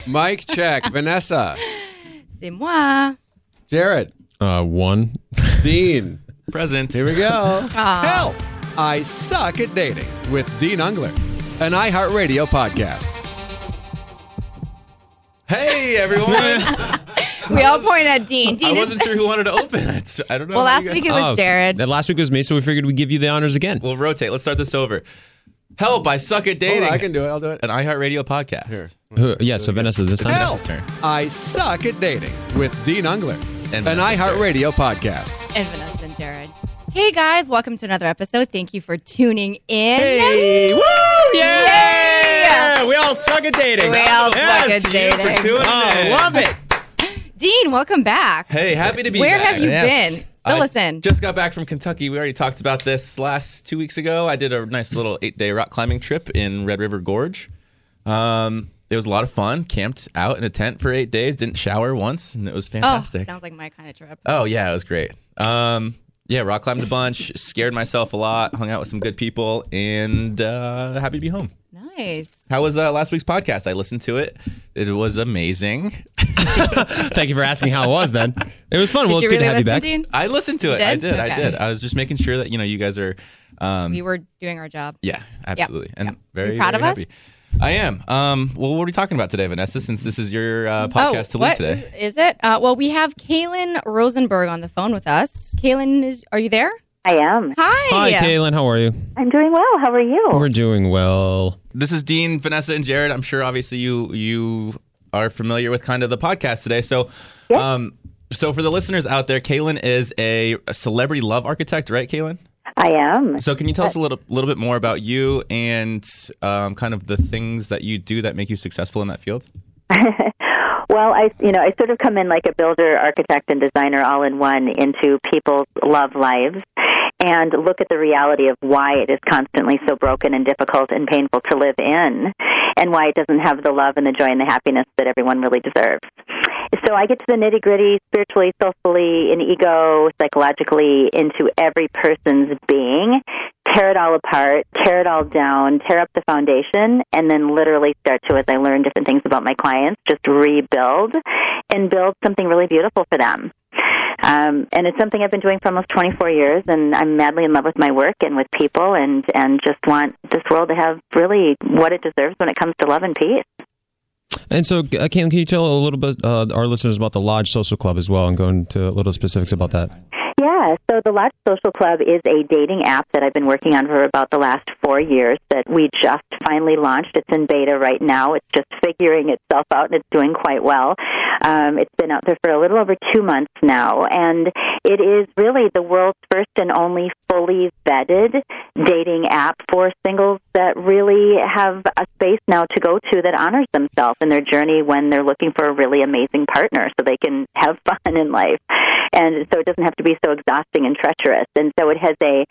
Mic check. Vanessa. C'est moi. Jared. 1. Dean. Present. Here we go. Aw. Help! I suck at dating with Dean Ungler, an iHeartRadio podcast. Hey, everyone. We all point at Dean. I Dean wasn't sure who wanted to open. I don't know. Well, how last you week guys- it was Jared. Last week was me, so we figured we'd give you the honors again. We'll rotate. Let's start this over. Help! I suck at dating. Hold on, I can do it. I'll do it. An iHeartRadio podcast. Yeah, so Vanessa, this time. Help! Vanessa's turn. I suck at dating with Dean Ungler, And an Vanessa iHeartRadio podcast. And Vanessa and Jared. Hey, guys. Welcome to another episode. Thank you for tuning in. Hey! Woo! Yeah! We all suck at dating. We all suck Yes! at dating. For tuning Oh, in. love it. Dean, welcome back. Hey, happy to be Where back. have you Yes. been? Fill us in. Just got back from Kentucky. We already talked about this 2 weeks ago. I did a nice little 8-day rock climbing trip in Red River Gorge. It was a lot of fun. Camped out in a tent for 8 days. Didn't shower once, and it was Oh, fantastic. sounds like my kind of trip. Oh yeah, it was great. Yeah, rock climbed a bunch, scared myself a lot, hung out with some good people, and happy to be home. Nice. How was last week's podcast? I listened to it. It was amazing. Thank you for asking how it was then. It was fun. Well, Did it's you good really to have you listen, back. Dean? I listened to it. You I did? did. I Okay. did. I was just making sure that you guys are. We were doing our job. Yeah, absolutely, and Yep. very You proud very of us? happy. I am. Well, what are we talking about today, Vanessa? Since this is your podcast to lead what today. is it? Well, we have Kaylin Rosenberg on the phone with us. Kaylin, are you there? I am. Hi, Hi. Kaylin. How are you? I'm doing well. How are you? We're doing well. This is Dean, Vanessa, and Jared. I'm sure, obviously, you are familiar with kind of the podcast today. So, so for the listeners out there, Kaylin is a celebrity love architect, right, Kaylin? I am. So, can you tell us a little bit more about you and kind of the things that you do that make you successful in that field? Well, I sort of come in like a builder, architect, and designer all in one into people's love lives and look at the reality of why it is constantly so broken and difficult and painful to live in and why it doesn't have the love and the joy and the happiness that everyone really deserves. So I get to the nitty-gritty spiritually, soulfully, in ego, psychologically, into every person's being, tear it all apart, tear it all down, tear up the foundation, and then literally start to, as I learn different things about my clients, just rebuild and build something really beautiful for them. And it's something I've been doing for almost 24 years, and I'm madly in love with my work and with people and just want this world to have really what it deserves when it comes to love and peace. And so, Kaylin, can you tell a little bit our listeners about the Lodge Social Club as well and go into a little specifics about that? Yeah, so the Lodge Social Club is a dating app that I've been working on for about the last 4 years that we just finally launched. It's in beta right now. It's just figuring itself out, and it's doing quite well. It's been out there for a little over 2 months now, and it is really the world's first and only fully vetted dating app for singles that really have a space now to go to that honors themselves in their journey when they're looking for a really amazing partner so they can have fun in life. And so it doesn't have to be so exhausting and treacherous. And so it has a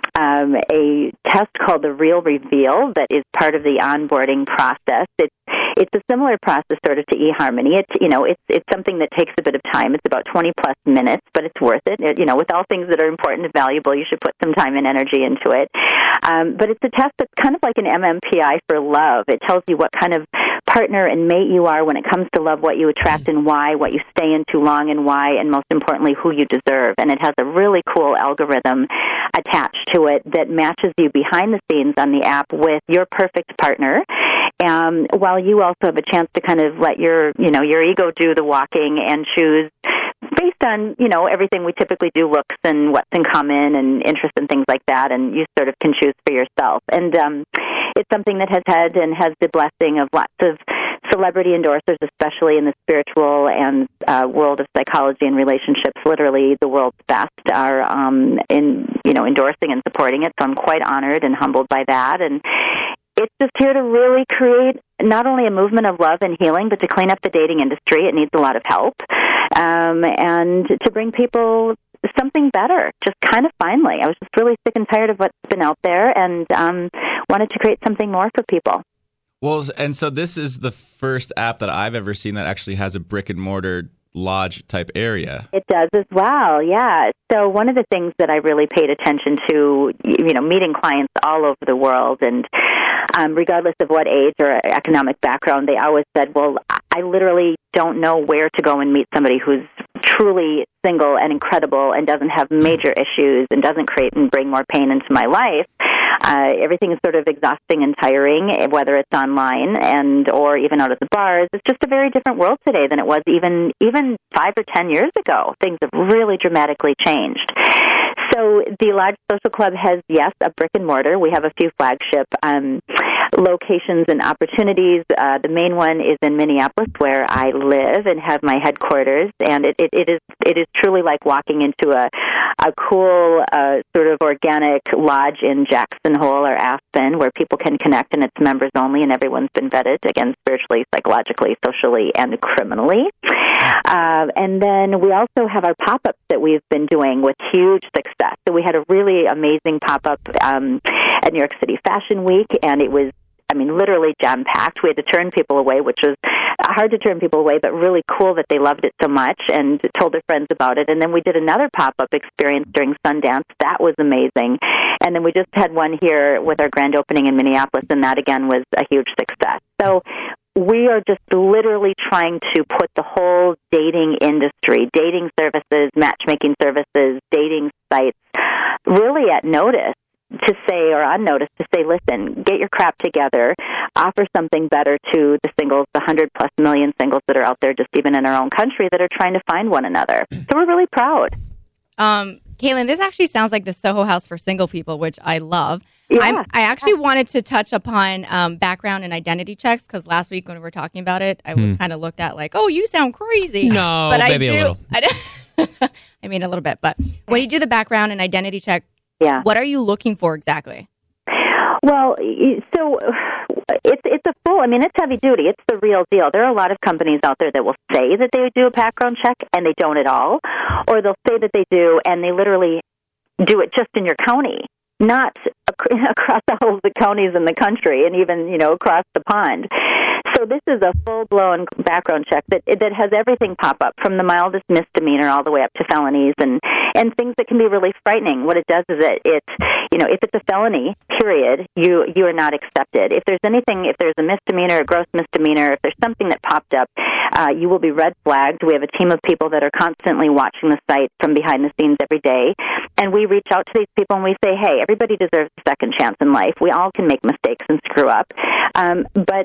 test called the Real Reveal that is part of the onboarding process. It's a similar process sort of to eHarmony. It's something that takes a bit of time. It's about 20 plus minutes, but it's worth it. With all things that are important and valuable, you should put some time and energy into it. But it's a test that's kind of like an MMPI for love. It tells you what kind of partner and mate you are when it comes to love, what you attract and why, what you stay in too long and why, and most importantly, who you deserve. And it has a really cool algorithm attached to it that matches you behind the scenes on the app with your perfect partner, while you also have a chance to kind of let your ego do the walking and choose based on, everything we typically do, looks and what's in common and interests and things like that, and you sort of can choose for yourself. And it's something that has had and has the blessing of lots of celebrity endorsers, especially in the spiritual and world of psychology and relationships. Literally, the world's best are endorsing and supporting it. So I'm quite honored and humbled by that. And it's just here to really create not only a movement of love and healing, but to clean up the dating industry. It needs a lot of help, and to bring people something better, just kind of finally. I was just really sick and tired of what's been out there and wanted to create something more for people. Well, and so this is the first app that I've ever seen that actually has a brick and mortar lodge type area. It does as well, yeah. So one of the things that I really paid attention to, meeting clients all over the world and regardless of what age or economic background, they always said, well, I literally don't know where to go and meet somebody who's truly single and incredible and doesn't have major issues and doesn't create and bring more pain into my life. Everything is sort of exhausting and tiring, whether it's online or even out at the bars. It's just a very different world today than it was even 5 or 10 years ago. Things have really dramatically changed. So the Lodge Social Club has, yes, a brick and mortar. We have a few flagship locations and opportunities. The main one is in Minneapolis, where I live and have my headquarters, and it is truly like walking into a cool sort of organic lodge in Jackson Hole or Aspen, where people can connect, and it's members only, and everyone's been vetted, again, spiritually, psychologically, socially, and criminally. And then we also have our pop-ups that we've been doing with huge success. So we had a really amazing pop-up at New York City Fashion Week, and it was, literally jam-packed. We had to turn people away, which was hard to turn people away, but really cool that they loved it so much and told their friends about it. And then we did another pop-up experience during Sundance. That was amazing. And then we just had one here with our grand opening in Minneapolis, and that, again, was a huge success. So we are just literally trying to put the whole dating industry, dating services, matchmaking services, dating sites, really at notice. To say, or on notice, to say, listen, get your crap together, offer something better to the singles, the 100+ million singles that are out there, just even in our own country, that are trying to find one another. So we're really proud. Kaylin, this actually sounds like the Soho House for single people, which I love. Yeah. I actually wanted to touch upon background and identity checks, because last week when we were talking about it, I was kind of looked at like, oh, you sound crazy. No, but maybe a little. I mean, a little bit. But when you do the background and identity check, yeah, what are you looking for exactly? Well, so it's a full, it's heavy duty. It's the real deal. There are a lot of companies out there that will say that they do a background check and they don't at all, or they'll say that they do and they literally do it just in your county, not across all of the counties in the country and even, across the pond. So this is a full-blown background check that has everything pop up, from the mildest misdemeanor all the way up to felonies and things that can be really frightening. What it does is if it's a felony, period, you are not accepted. If there's a misdemeanor, a gross misdemeanor, if there's something that popped up, you will be red flagged. We have a team of people that are constantly watching the site from behind the scenes every day, and we reach out to these people and we say, hey, everybody deserves a second chance in life. We all can make mistakes and screw up, but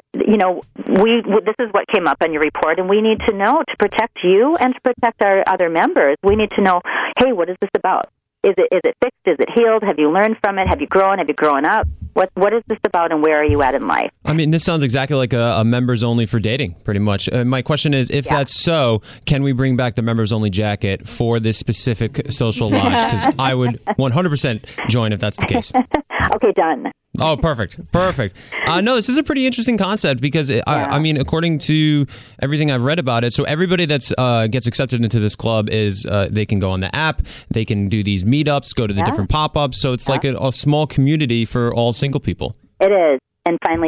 this is what came up on your report, and we need to know, to protect you and to protect our other members, we need to know, hey, what is this about? Is it fixed? Is it healed? Have you learned from it? Have you grown? Have you grown up? What is this about, and where are you at in life? This sounds exactly like a members only for dating, pretty much. My question is, if that's so, can we bring back the members only jacket for this specific social lodge? Because I would 100% join if that's the case. Okay, done. Oh, perfect. No, this is a pretty interesting concept because, according to everything I've read about it, so everybody that's gets accepted into this club is they can go on the app, they can do these meetups, go to the different pop-ups, so it's like a small community for all single people. It is, and finally.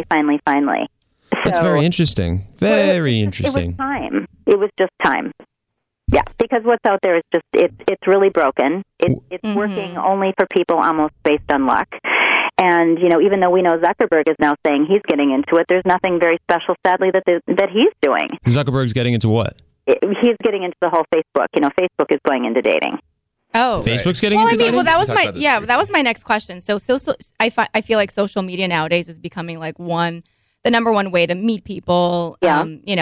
That's very interesting. Very interesting. It was time. It was just time. Yeah, because what's out there is just, it's really broken. It's working only for people almost based on luck. And, even though we know Zuckerberg is now saying he's getting into it, there's nothing very special, sadly, that he's doing. Zuckerberg's getting into what? He's getting into the whole Facebook. Facebook is going into dating. Oh, Facebook's getting into dating? Well, that was my next question. So I feel like social media nowadays is becoming like the number one way to meet people. Yeah.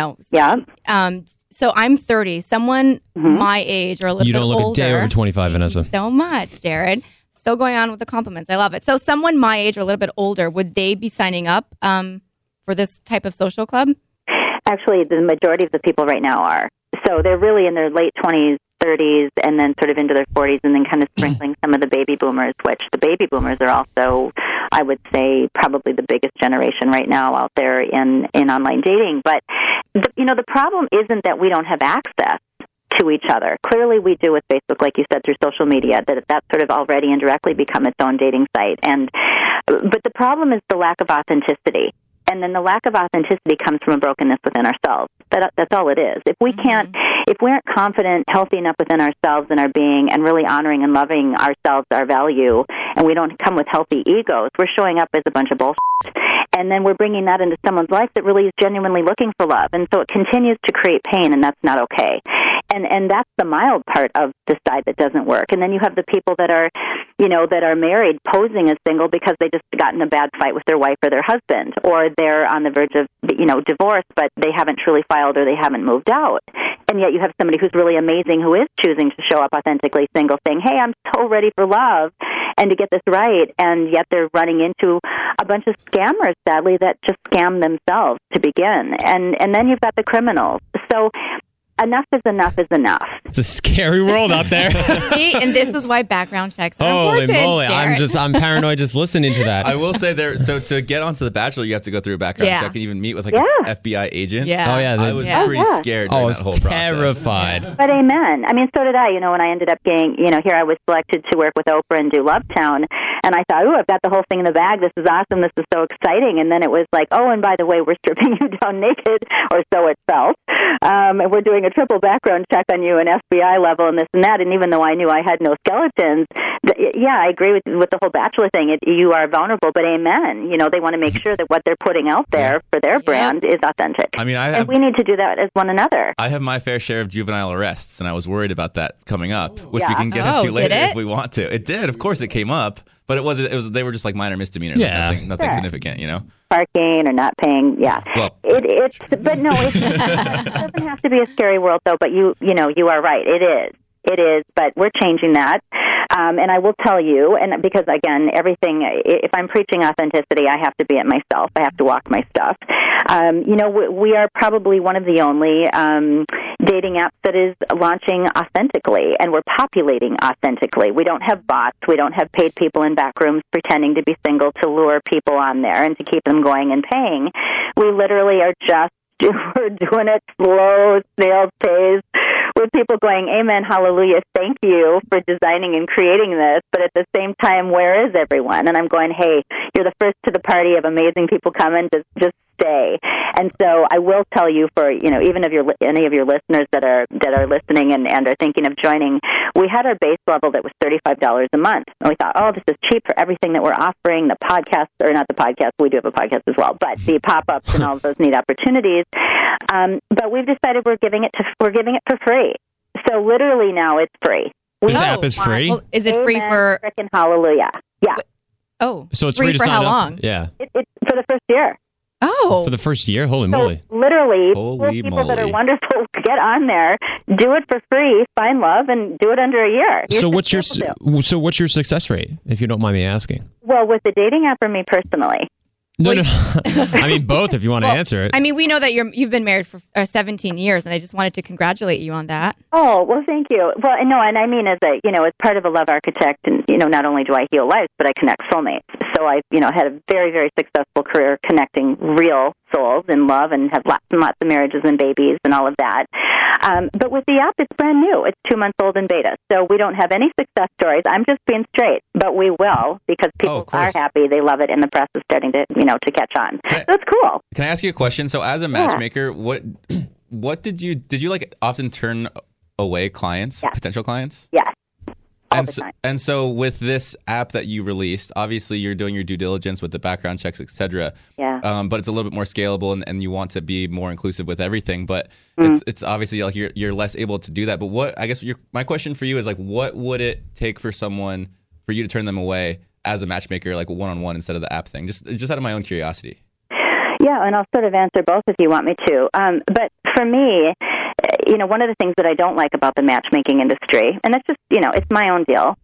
So I'm 30. Someone my age or a little bit older. You don't look a day over 25, Vanessa. Thank you so much, Jared. Still going on with the compliments. I love it. So someone my age or a little bit older, would they be signing up for this type of social club? Actually, the majority of the people right now are. So they're really in their late 20s, 30s, and then sort of into their 40s, and then kind of sprinkling some of the baby boomers, which the baby boomers are also, I would say, probably the biggest generation right now out there in online dating. But, the problem isn't that we don't have access to each other. Clearly we do with Facebook, like you said, through social media, that's sort of already indirectly become its own dating site. But the problem is the lack of authenticity. And then the lack of authenticity comes from a brokenness within ourselves. That's all it is. If we if we aren't confident, healthy enough within ourselves and our being, and really honoring and loving ourselves, our value, and we don't come with healthy egos, we're showing up as a bunch of bullshit. And then we're bringing that into someone's life that really is genuinely looking for love. And so it continues to create pain, and that's not okay. And that's the mild part of the side that doesn't work. And then you have the people that are, that are married posing as single because they just got in a bad fight with their wife or their husband, or they're on the verge of, divorce, but they haven't truly filed or they haven't moved out. And yet you have somebody who's really amazing who is choosing to show up authentically single, saying, hey, I'm so ready for love and to get this right. And yet they're running into a bunch of scammers, sadly, that just scam themselves to begin. And then you've got the criminals. So enough is enough is enough. It's a scary world out there. See, and this is why background checks are Holy important. moly. Jared. I'm paranoid just listening to that. I will say so to get onto The Bachelor, you have to go through a background check and even meet with an FBI agent. Yeah. Oh, yeah. I was pretty scared during that whole terrified. process. But amen. I mean, so did I. When I ended up getting, here I was selected to work with Oprah and do Lovetown, and I thought, I've got the whole thing in the bag. This is awesome. This is so exciting. And then it was like, and by the way, we're stripping you down naked, or so it felt. And we're doing a triple background check on you, an FBI level, and this and that. And even though I knew I had no skeletons, I agree with the whole Bachelor thing. You are vulnerable, but amen. They want to make sure that what they're putting out there for their brand is authentic. I mean, and we need to do that as one another. I have my fair share of juvenile arrests, and I was worried about that coming up, which we can get into later if we want to. It did, of course, it came up, but it was they were just like minor misdemeanors, nothing significant, Parking or not paying, Well, but no, it doesn't have to be a scary world though. But you are right. It is, but we're changing that. And I will tell you, and because again, everything, if I'm preaching authenticity, I have to be it myself. I have to walk my stuff. We are probably one of the only dating apps that is launching authentically, and we're populating authentically. We don't have bots. We don't have paid people in back rooms pretending to be single to lure people on there and to keep them going and paying. We literally are we're doing it slow, snail's pace, with people going, amen, hallelujah, thank you for designing and creating this, but at the same time, where is everyone? And I'm going, hey, you're the first to the party of amazing people coming, just stay. And so I will tell you, for even if any of your listeners that are listening and are thinking of joining, we had our base level that was $35 a month, and we thought, this is cheap for everything that we're offering. The podcasts, or not the podcast, we do have a podcast as well, but the pop-ups and all of those neat opportunities. But we've decided we're giving it for free. So literally now it's free. This app is free? Well, is it free for frickin' hallelujah? Yeah. So it's free to for sign how up? long? Yeah. It's for the first year. For the first year? Holy moly. Literally, Holy people moly. that are wonderful, get on there, do it for free, find love, and do it under a year. So what's your success rate, if you don't mind me asking? Well, with the dating app or me personally? No. I mean, both, if you want to answer it. I mean, we know that you've been married for 17 years, and I just wanted to congratulate you on that. Oh, well, thank you. Well, no, and I mean, as part of a love architect, and, not only do I heal lives, but I connect soulmates. So I, had a very, very successful career connecting real souls in love, and have lots and lots of marriages and babies and all of that. But with the app, it's brand new. It's 2 months old in beta. So we don't have any success stories. I'm just being straight, but we will, because people are happy. They love it, and the press is starting to, to catch on. So it's cool. Can I ask you a question? So as a matchmaker, what did you like often turn away clients, potential clients? Yes. And so with this app that you released, obviously you're doing your due diligence with the background checks, etc. Yeah. But it's a little bit more scalable, and you want to be more inclusive with everything. But it's obviously like you're less able to do that. But my question for you is like, what would it take for you to turn them away as a matchmaker, like one-on-one instead of the app thing? Just out of my own curiosity. Yeah, and I'll sort of answer both if you want me to. But for me, one of the things that I don't like about the matchmaking industry, and it's just, it's my own deal,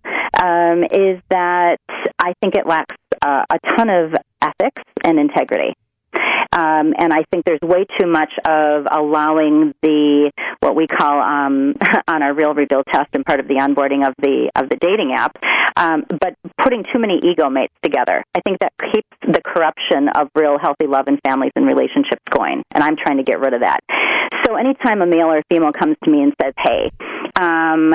is that I think it lacks a ton of ethics and integrity. And I think there's way too much of allowing what we call on our Real Reveal test and part of the onboarding of the dating app, but putting too many ego mates together. I think that keeps the corruption of real healthy love and families and relationships going, and I'm trying to get rid of that. So anytime a male or female comes to me and says, hey,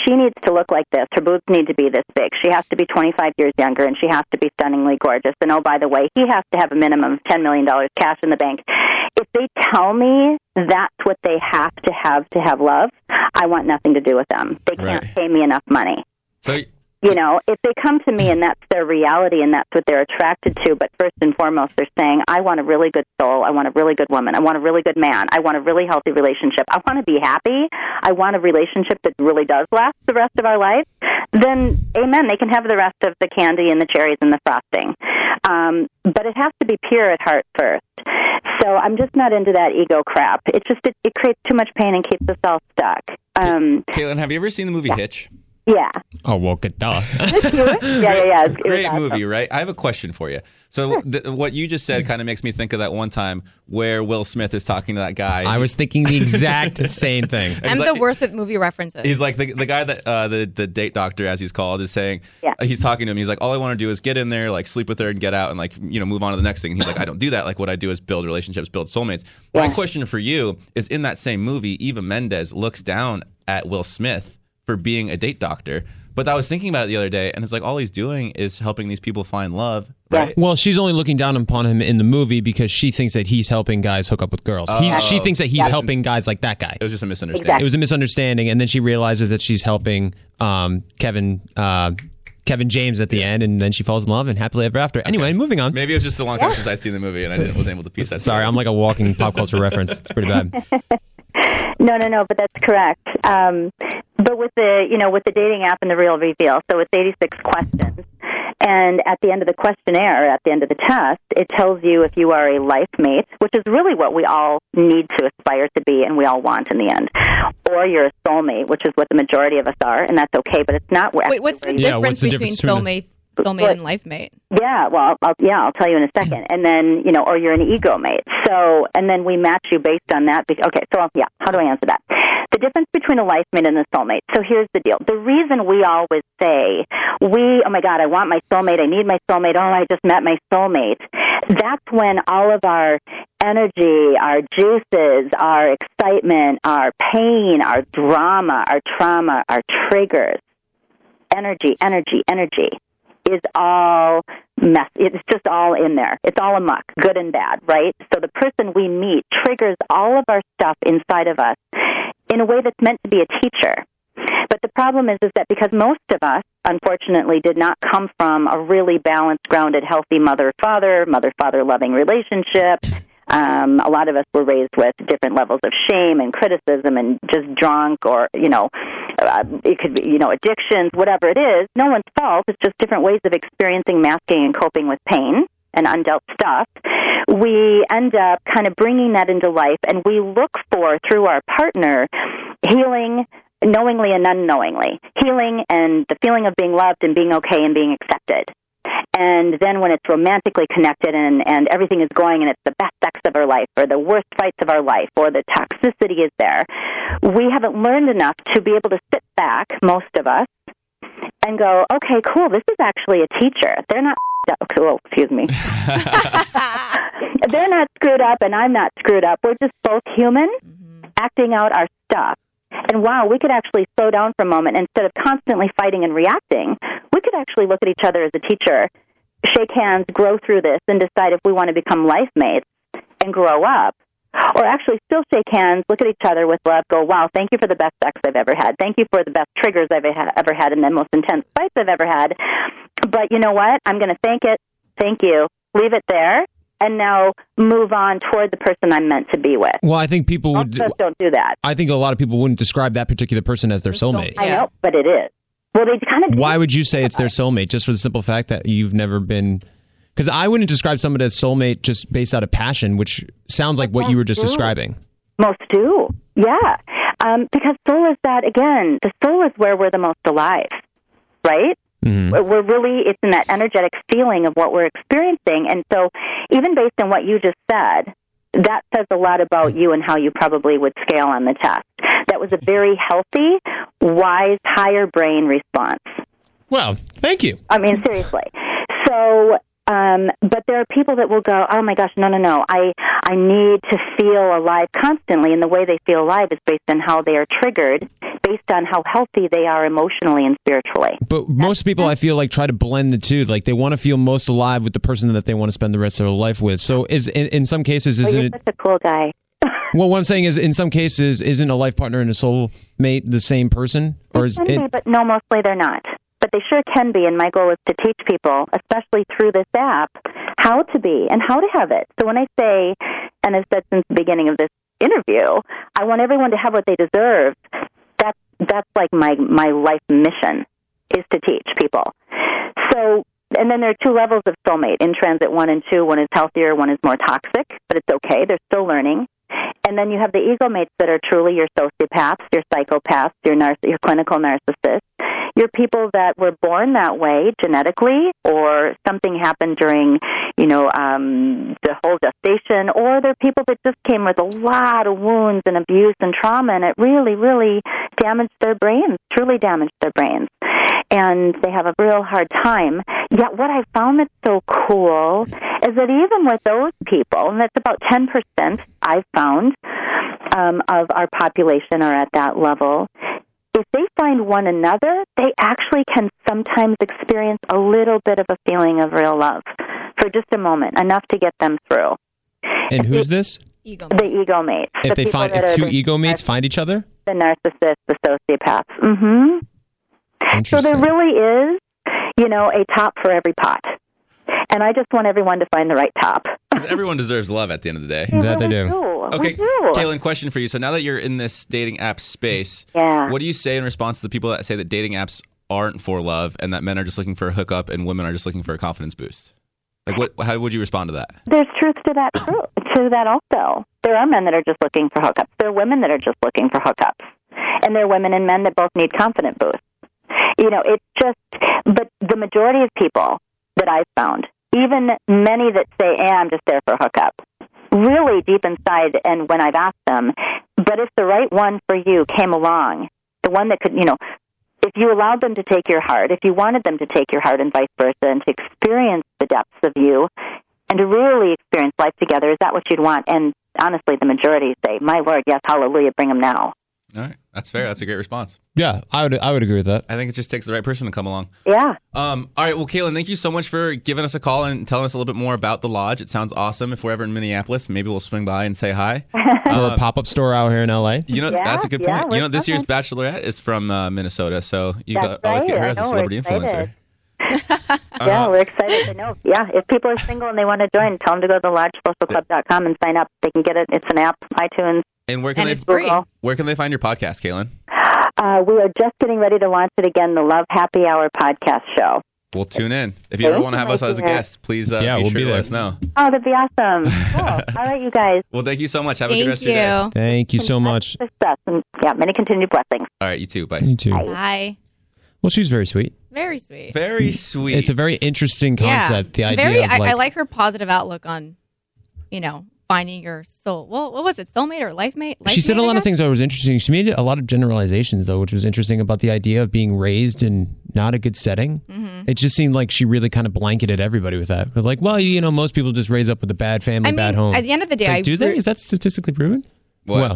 she needs to look like this. Her boobs need to be this big. She has to be 25 years younger, and she has to be stunningly gorgeous. And, oh, by the way, he has to have a minimum of $10 million cash in the bank. If they tell me that's what they have to have love, I want nothing to do with them. They can't pay me enough money. So, you know, if they come to me and that's their reality and that's what they're attracted to, but first and foremost, they're saying, I want a really good soul. I want a really good woman. I want a really good man. I want a really healthy relationship. I want to be happy. I want a relationship that really does last the rest of our life. Then, amen, they can have the rest of the candy and the cherries and the frosting. But it has to be pure at heart first. So I'm just not into that ego crap. It creates too much pain and keeps us all stuck. Caitlin, have you ever seen the movie Hitch? Yeah. Oh, well, good duh. Yeah. Great movie, right? I have a question for you. So what you just said kind of makes me think of that one time where Will Smith is talking to that guy. I was thinking the exact same thing. I'm the worst with movie references. He's like the guy that the date doctor, as he's called, is saying. Yeah. He's talking to him. He's like, all I want to do is get in there, like sleep with her, and get out, and like move on to the next thing. And he's like, I don't do that. Like what I do is build relationships, build soulmates. My question for you is: in that same movie, Eva Mendes looks down at Will Smith for being a date doctor. But I was thinking about it the other day, and it's like all he's doing is helping these people find love, right? Well, she's only looking down upon him in the movie because she thinks that he's helping guys hook up with girls. She thinks that he's helping guys like that guy. It was just a misunderstanding. Exactly. It was a misunderstanding, and then she realizes that she's helping Kevin James at the end, and then she falls in love and happily ever after. Anyway, moving on. Maybe it was just a long time since I've seen the movie, and I wasn't able to piece that Sorry, together. I'm like a walking pop culture reference. It's pretty bad. No, but that's correct. But with the dating app and the Real Reveal, so it's 86 questions. And at the end of the questionnaire, at the end of the test, it tells you if you are a life mate, which is really what we all need to aspire to be and we all want in the end, or you're a soulmate, which is what the majority of us are, and that's okay, but it's not. Wait, what's the difference between soulmate and life mate? Yeah, well, I'll tell you in a second. And then, or you're an ego mate. So, and then we match you based on that. Okay, so yeah, how do I answer that? The difference between a life mate and a soulmate. So here's the deal. The reason we always say, oh my God, I want my soulmate, I need my soulmate, oh, I just met my soulmate. That's when all of our energy, our juices, our excitement, our pain, our drama, our trauma, our triggers, energy, is all mess. It's just all in there. It's all amok, good and bad, right? So the person we meet triggers all of our stuff inside of us in a way that's meant to be a teacher. But the problem is that because most of us, unfortunately, did not come from a really balanced, grounded, healthy mother-father loving relationship, a lot of us were raised with different levels of shame and criticism and just drunk or, it could be, addictions, whatever it is. No one's fault. It's just different ways of experiencing, masking, and coping with pain and undealt stuff. We end up kind of bringing that into life, and we look for, through our partner, healing knowingly and unknowingly. Healing and the feeling of being loved and being okay and being accepted. And then when it's romantically connected and everything is going and it's the best sex of our life or the worst fights of our life or the toxicity is there, we haven't learned enough to be able to sit back, most of us, and go, okay, cool, this is actually a teacher. They're not cool, excuse me. They're not screwed up and I'm not screwed up. We're just both human, acting out our stuff. And wow, we could actually slow down for a moment. Instead of constantly fighting and reacting, we could actually look at each other as a teacher, shake hands, grow through this, and decide if we want to become life mates and grow up. Or actually still shake hands, look at each other with love, go, wow, thank you for the best sex I've ever had. Thank you for the best triggers I've ever had and the most intense fights I've ever had. But you know what? I'm going to thank you, leave it there, and now move on toward the person I'm meant to be with. Well, I think people would... don't do that. I think a lot of people wouldn't describe that particular person as their soulmate. I know, but it is. Well, they kind of... Why would you say it's their soulmate? Just for the simple fact that you've never been... Because I wouldn't describe somebody as soulmate just based out of passion, which sounds like what you were just describing. Most do, yeah. Because soul is that, again, the soul is where we're the most alive, right? Mm-hmm. We're really, it's in that energetic feeling of what we're experiencing. And so even based on what you just said, that says a lot about you and how you probably would scale on the test. That was a very healthy, wise, higher brain response. Well, thank you. I mean, seriously. So... but there are people that will go, oh my gosh, no, I need to feel alive constantly, and the way they feel alive is based on how they are triggered based on how healthy they are emotionally and spiritually. But most people, I feel like, try to blend the two. Like they want to feel most alive with the person that they want to spend the rest of their life with. So in some cases, Well, isn't you're it? such a cool guy. Well, what I'm saying is, in some cases, isn't a life partner and a soulmate the same person? Or is Can be, it? but no, mostly they're not. But they sure can be, and my goal is to teach people, especially through this app, how to be and how to have it. So when I say, and I've said since the beginning of this interview, I want everyone to have what they deserve. That's like my life mission, is to teach people. So, and then there are 2 levels of soulmate, in transit 1 and 2. One is healthier, one is more toxic, but it's okay. They're still learning. And then you have the ego mates that are truly your sociopaths, your psychopaths, your clinical narcissists. You're people that were born that way genetically, or something happened during, the whole gestation, or they're people that just came with a lot of wounds and abuse and trauma, and it really, really damaged their brains, truly damaged their brains. And they have a real hard time. Yet what I found that's so cool is that even with those people, and that's about 10%, I've found, of our population are at that level, if they find one another, they actually can sometimes experience a little bit of a feeling of real love for just a moment, enough to get them through. And who's this? Ego. The ego mates. If if 2 ego mates find each other? The narcissists, the sociopaths. Mm-hmm. So Interesting. there really is, a top for every pot. And I just want everyone to find the right top. Because everyone deserves love at the end of the day. That they do. Okay, We do. Kaylin, question for you. So now that you're in this dating app space, Yeah. what do you say in response to the people that say that dating apps aren't for love and that men are just looking for a hookup and women are just looking for a confidence boost? Like, how would you respond to that? There's truth to that also. There are men that are just looking for hookups. There are women that are just looking for hookups. And there are women and men that both need confident boosts. It's just, but the majority of people that I've found, even many that say, I'm just there for a hookup, really deep inside, and when I've asked them, but if the right one for you came along, the one that could, if you allowed them to take your heart, if you wanted them to take your heart and vice versa, and to experience the depths of you, and to really experience life together, is that what you'd want? And honestly, the majority say, my Lord, yes, hallelujah, bring them now. All right. That's fair. That's a great response. Yeah, I would agree with that. I think it just takes the right person to come along. Yeah. All right. Well, Kaylin, thank you so much for giving us a call and telling us a little bit more about the Lodge. It sounds awesome. If we're ever in Minneapolis, maybe we'll swing by and say hi. Or a pop-up store out here in LA. That's a good point. we're This year's talking. Bachelorette is from Minnesota, so you That's always get right. her I as a know, celebrity we're influencer. excited. Yeah, we're excited to know. Yeah, if people are single and they want to join, tell them to go to lodgesocialclub.com and sign up. They can get it. It's an app, iTunes, And where can And they it's free. Google. where can they find your podcast, Kaylin? We are just getting ready to launch it again, the Love Happy Hour podcast show. We'll tune in. If you ever Thank want to you, have us my as a dear. guest, please Yeah, be we'll sure be to let there. us know. Oh, that'd be awesome. Cool. All right, you guys. Well, thank you so much. Have a good Thank rest of your day. you. Thank you so much. Success and many continued blessings. All right, you too. Bye. You too. Bye. Well, she's very sweet. Very sweet. Very sweet. It's a very interesting concept. The idea of I like her positive outlook on, finding your soul. Well, what was it? Soulmate or life mate? She said a lot of things that was interesting. She made a lot of generalizations, though, which was interesting about the idea of being raised in not a good setting. Mm-hmm. It just seemed like she really kind of blanketed everybody with that. But like, well, most people just raise up with a bad family, bad home. At the end of the day, It's like, do they? Is that statistically proven? What? Well,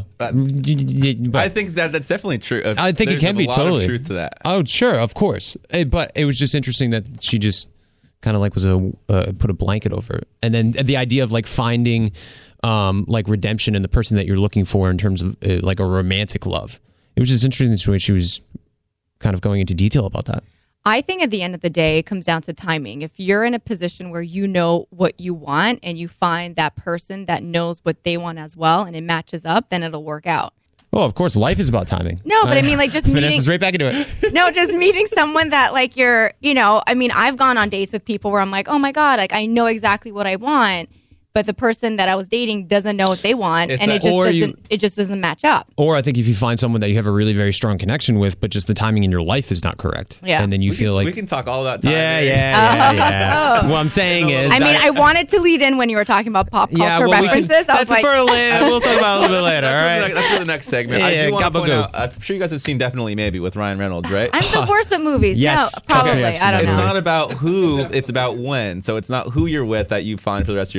I but, think that's definitely true. I think it can be There's a lot totally of truth to that. oh, sure, of course. But it was just interesting that she just kind of like was put a blanket over it, and then the idea of like finding like redemption in the person that you're looking for in terms of like a romantic love. It was just interesting the way she was kind of going into detail about that. I think at the end of the day, it comes down to timing. If you're in a position where you know what you want and you find that person that knows what they want as well and it matches up, then it'll work out. Well, of course, life is about timing. No, but I mean, like, just meeting. Vanessa's right back into it. No, just meeting someone that, like, you're, I've gone on dates with people where I'm like, oh my God, like, I know exactly what I want. But the person that I was dating doesn't know what they want, It's and that- it just doesn't match up. Or I think if you find someone that you have a really very strong connection with, but just the timing in your life is not correct. Yeah. And then you feel we like, can talk all about time. yeah. What I'm saying is, I mean, I wanted to lead in when you were talking about pop culture references. I was that's like, for later. We'll talk about it a little bit later. All right. That's for the next segment. I Yeah, do want to point gabagool. out, I'm sure you guys have seen Definitely Maybe with Ryan Reynolds, right? I'm the worst at movies. Yes, No, trust me, probably. I've seen I don't that It's know. not about who, it's about when. So it's not who you're with that you find for the rest of your life. It's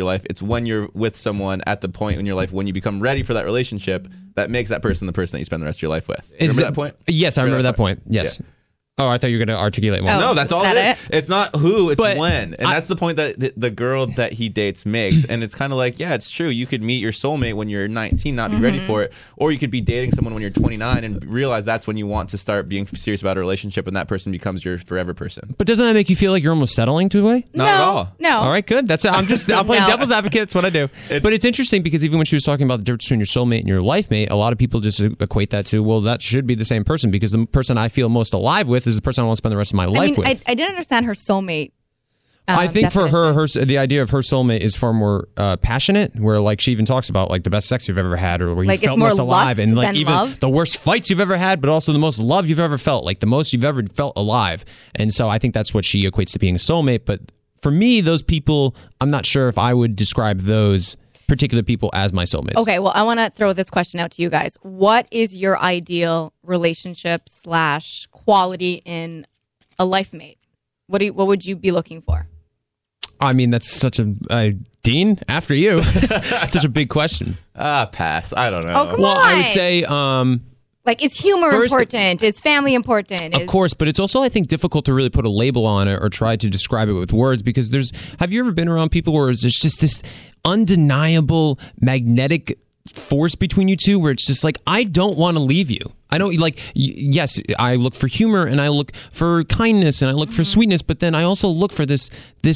when you're with someone at the point in your life when you become ready for that relationship that makes that person the person that you spend the rest of your life with. Remember that point? Yes, I remember that point. Yes. Yeah. Oh, I thought you were going to articulate more. No, that's all it is. It's not who, it's But when. And that's the point that the girl that he dates makes. And it's kind of like, yeah, it's true. You could meet your soulmate when you're 19, not be ready for it. Or you could be dating someone when you're 29 and realize that's when you want to start being serious about a relationship and that person becomes your forever person. But doesn't that make you feel like you're almost settling to a way? Not at all. No. All right, good. I'm playing devil's advocate. That's what I do. But it's interesting because even when she was talking about the difference between your soulmate and your life mate, a lot of people just equate that to, well, that should be the same person because the person I feel most alive with is the person I want to spend the rest of my life with. I didn't understand her soulmate. I think definition. for her, the idea of her soulmate is far more passionate. Where like she even talks about like the best sex you've ever had, or where you Like, felt it's more most alive, lust and like than even love? the worst fights you've ever had, but also the most love you've ever felt, like the most you've ever felt alive. And so I think that's what she equates to being a soulmate. But for me, those people, I'm not sure if I would describe those particular people as my soulmates. Okay, well, I want to throw this question out to you guys. What is your ideal relationship / quality in a life mate? What would you be looking for? I mean, that's such a Dean, after you. It's such a big question. Pass. I don't know. Oh, come Well, on. I would say like, is humor First- important? Is family important? of course, but it's also, I think, difficult to really put a label on it or try to describe it with words because have you ever been around people where there's just this undeniable magnetic force between you two where it's just like, I don't want to leave you. I don't like, yes, I look for humor and I look for kindness and I look for sweetness, but then I also look for this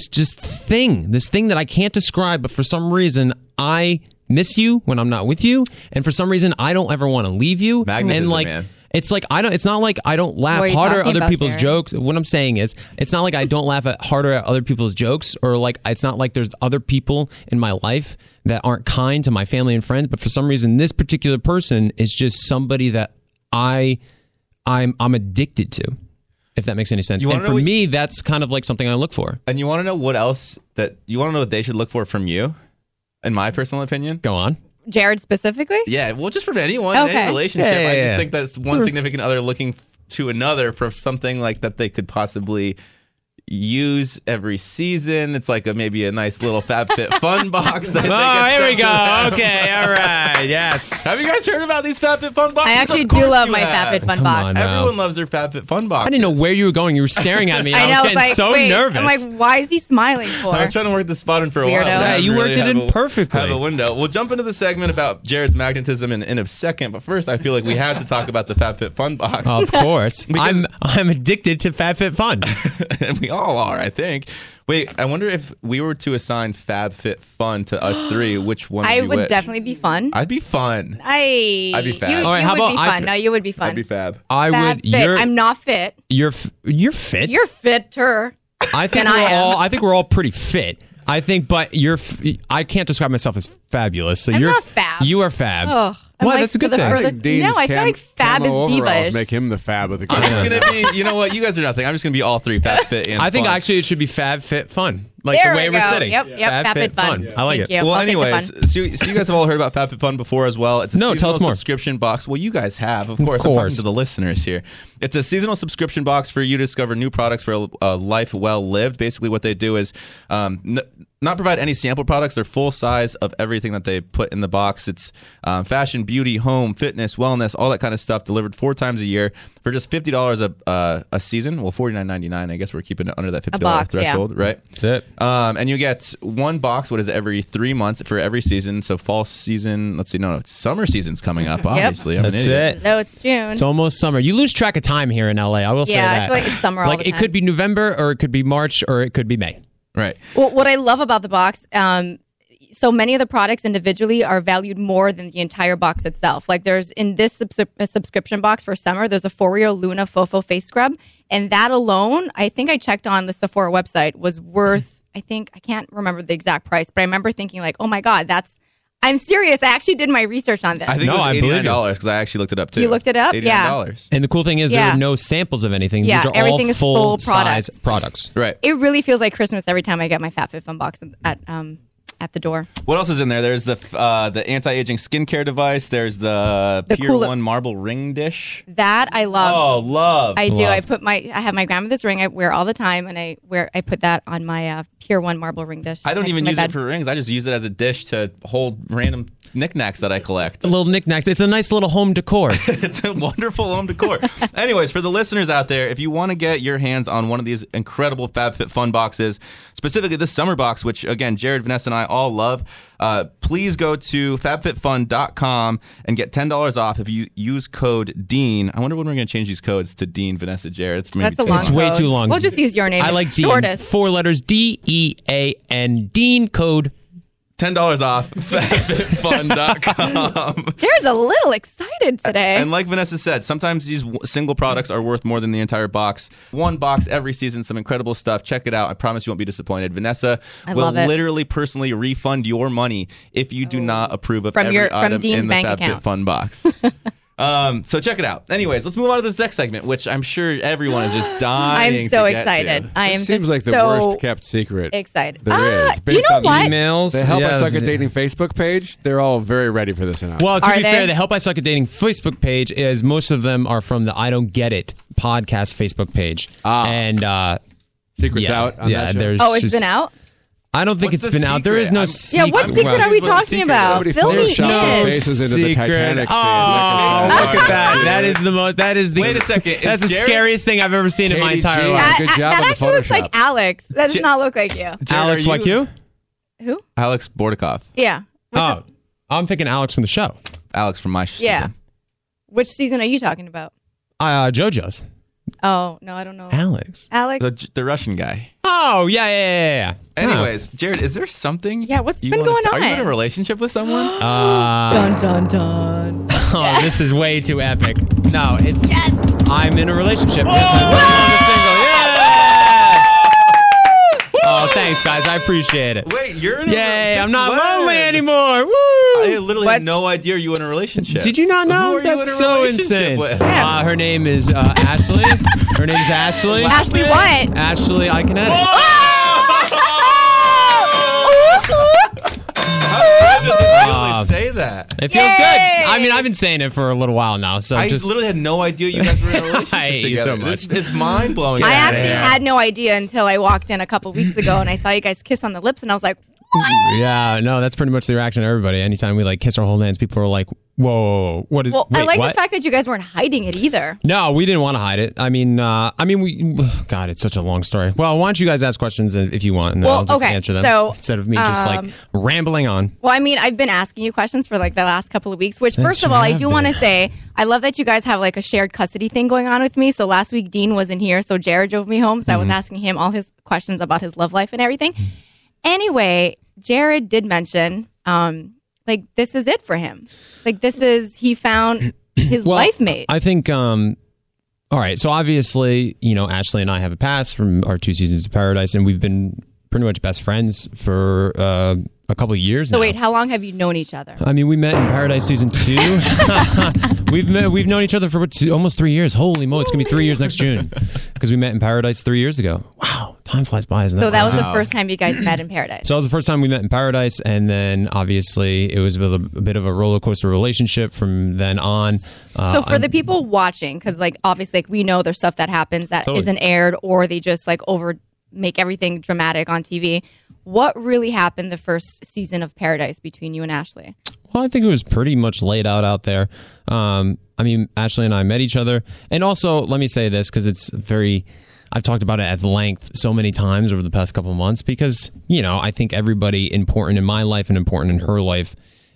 thing that I can't describe, but for some reason I miss you when I'm not with you, and for some reason I don't ever want to leave you. Magnetism, and like, man. it's like it's not like I don't laugh What are you harder at talking other about, people's Jared? jokes. What I'm saying is, it's not like I don't laugh harder at other people's jokes, or like it's not like there's other people in my life that aren't kind to my family and friends, but for some reason this particular person is just somebody that I'm addicted to. If that makes any sense. And for me, that's kind of like something I look for. And you want to know what else you want to know what they should look for from you? In my personal opinion? Go on. Jared specifically? Yeah, well, just from anyone in Okay. any relationship. Yeah, I just yeah. think that's one significant other looking to another for something like that they could possibly use every season. It's like maybe a nice little FabFitFun box. That Here we go. Okay, all right, yes. Have you guys heard about these FabFitFun boxes? I actually Of do course love you my have. FabFitFun Come box. on now. Everyone loves their FabFitFun box. I didn't know where you were going. You were staring at me. And I know. I I was was getting like, so wait. nervous. I'm like, why is he smiling for? I was trying to work the spot in for a while. Weirdo. but I Yeah, didn't you worked really it in have a- perfectly. Have a window. We'll jump into the segment about Jared's magnetism in a second. But first, I feel like we have to talk about the FabFitFun box. Of course. Because- I'm addicted to FabFitFun. And we all are, I think. Wait, I wonder if we were to assign FabFitFun to us three, which one would I be would which? definitely be fun. I'd be fun. I'd be fab. You, All right, you how would be about fun. No, you would be fun. I'd be fab. I Fab would. fit. I'm not fit. You're fit. You're fitter. I think than I am. I think we're all pretty fit. I think, but I can't describe myself as fabulous. So I'm you're not fab. You are fab. Oh, I'm Why? like That's a good for the thing. furthest- No, I feel like fab is camo overalls diva-ish. make him the fab of the I'm group. just going to be, you know what? You guys are nothing. I'm just going to be all three FabFit and I think fun. actually it should be Fab Fit Fun, like There the way we we're go. sitting. Yep, Fab Fit Fun. I like Thank it. you. Well, I'll take the anyways, fun. so you guys have all heard about FabFitFun before as well. It's a No, tell us seasonal more. subscription box. Well, you guys have, of course. I'm talking to the listeners here. It's a seasonal subscription box for you to discover new products for a life well lived. Basically, what they do is not provide any sample products. They're full size of everything that they put in the box. It's fashion, beauty, home, fitness, wellness, all that kind of stuff delivered 4 times a year for just $50 a season. Well, $49.99. I guess we're keeping it under that $50 box, threshold, right? That's it. And you get one box. What is it? Every 3 months for every season. So fall season. Let's see. No, summer season's coming up. Obviously, I'm an That's idiot. it. No, it's June. It's almost summer. You lose track of time here in LA. I will say Yeah, I that. feel like it's summer all Like the it time. could be November, or it could be March, or it could be May. Right. Well, what I love about the box, so many of the products individually are valued more than the entire box itself. Like there's in this subscription box for summer, there's a Foreo Luna Fofo face scrub, and that alone, I think I checked on the Sephora website, was worth. I can't remember the exact price, but I remember thinking like, oh my god, I'm serious. I actually did my research on this. I think No, I it was believe you. $89 because I actually looked it up too. You looked it up? Yeah. $89. And the cool thing is there Yeah. are no samples of anything. Yeah, These are everything all is full full size products. Right. It really feels like Christmas every time I get my FabFitFun box at the door. What else is in there? There's the anti-aging skincare device. There's the Pier Cooler. 1 marble ring dish. That I love. Oh, love. I do. Love. I have my grandmother's ring I wear all the time, and I put that on my Pier 1 marble ring dish. I don't next even to my use bed. it for rings. I just use it as a dish to hold random knickknacks that I collect. Little knickknacks. It's a nice little home decor. It's a wonderful home decor. Anyways, for the listeners out there, if you want to get your hands on one of these incredible FabFitFun boxes, specifically this summer box, which again, Jared, Vanessa, and I all love, please go to fabfitfun.com and get $10 off if you use code DEAN. I wonder when we're going to change these codes to Dean, Vanessa, Jared. It's maybe That's a long It's way code. too long. We'll just use your name. I It's like Dean. shortest. 4 letters, DEAN. Dean code. $10 off fabfitfun.com. Jared's a little excited today. And like Vanessa said, sometimes these single products are worth more than the entire box. One box every season, some incredible stuff. Check it out. I promise you won't be disappointed. Vanessa will love it. literally personally refund your money if you do not approve of From every item Dean's in the bank account. FabFitFun box. So check it out. Anyways, let's move on to this next segment, which I'm sure everyone is just dying I'm so to get excited. to. I am It seems just like the so worst kept secret excited. there is. You Based know on what? Emails. The Help yeah, I Suck at Dating Facebook page, they're all very ready for this announcement. Well, to Are be they? fair, the Help I Suck at Dating Facebook page is most of them are from the I Don't Get It podcast Facebook page. And Secret's yeah, out on yeah, that show? there's Oh, it's just- been out? I don't think What's it's the been out. There is secret? no Yeah, secret. Yeah, what secret Well, are we what the talking secret about? Nobody Fill me photoshopped our in. faces into the Secret. Titanic scene. Oh, Look look at that. That is the most. That is the. Wait a second. Is That's the Jared- scariest thing I've ever seen in my Katie entire G. life. Good job that on the actually looks like Photoshop. Alex. That does not look like you. Jared, Alex, are like you? Who? Alex Bordakov. Yeah. Oh, I'm thinking Alex from the show. Alex from my Yeah. season. Which season are you talking about? JoJo's. Oh, no, I don't know. Alex. Alex? The Russian guy. Oh, yeah. Anyways, Jared, is there something? Yeah, what's you been wanna going Are you in a on? relationship with someone? Dun, dun, dun. Oh, this is way too epic. No, it's. Yes! I'm in a relationship. Yes, I'm single. Yeah! Oh, thanks, guys. I appreciate it. Wait, you're in a Yay! I'm since not when? lonely anymore. Woo! I literally had What's- no idea you were in a relationship. Did you not know? Who are you in a That's so relationship insane. with? Yeah. Her name is Ashley. Her name is Ashley. Ashley what? Ashley Iconetti. How does it really say that? It feels Yay! good. I mean, I've been saying it for a little while now, so I just literally had no idea you guys were in a relationship I hate you together. so much. This is mind blowing. I outta actually here. had no idea until I walked in a couple weeks ago and I saw you guys kiss on the lips and I was like, yeah, no, that's pretty much the reaction of everybody. Anytime we like kiss or hold hands, people are like, "Whoa, what is?" well, I wait, like what? the fact that you guys weren't hiding it either. No, we didn't want to hide it. I mean, we. God, it's such a long story. Well, why don't you guys ask questions if you want, and then Well, I'll just okay, answer them so, instead of me just like rambling on. Well, I mean, I've been asking you questions for like the last couple of weeks, which That first of you all, I have do want to been. say, I love that you guys have like a shared custody thing going on with me. So last week, Dean wasn't here. So Jared drove me home. So I was asking him all his questions about his love life and everything. Anyway, Jared did mention, like, this is it for him. Like, he found his life mate. I think. All right, so obviously, Ashley and I have a past from our 2 seasons of Paradise, and we've been pretty much best friends for a couple of years now. So wait, how long have you known each other? I mean, we met in Paradise season 2. We've known each other for almost 3 years. Holy moly, it's gonna be 3 years next June because we met in Paradise 3 years ago. Wow, time flies by, isn't it? So that was the Wow. first time you guys met in Paradise. So that was the first time we met in Paradise, and then obviously it was a bit of a roller coaster relationship from then on. So for the people watching, because like obviously like, we know there's stuff that happens that Totally. not aired, or they just like make everything dramatic on TV. What really happened the first season of Paradise between you and Ashley? Well, I think it was pretty much laid out there. I mean, Ashley and I met each other. And also, let me say this, because I've talked about it at length so many times over the past couple of months, because, I think everybody important in my life and important in her life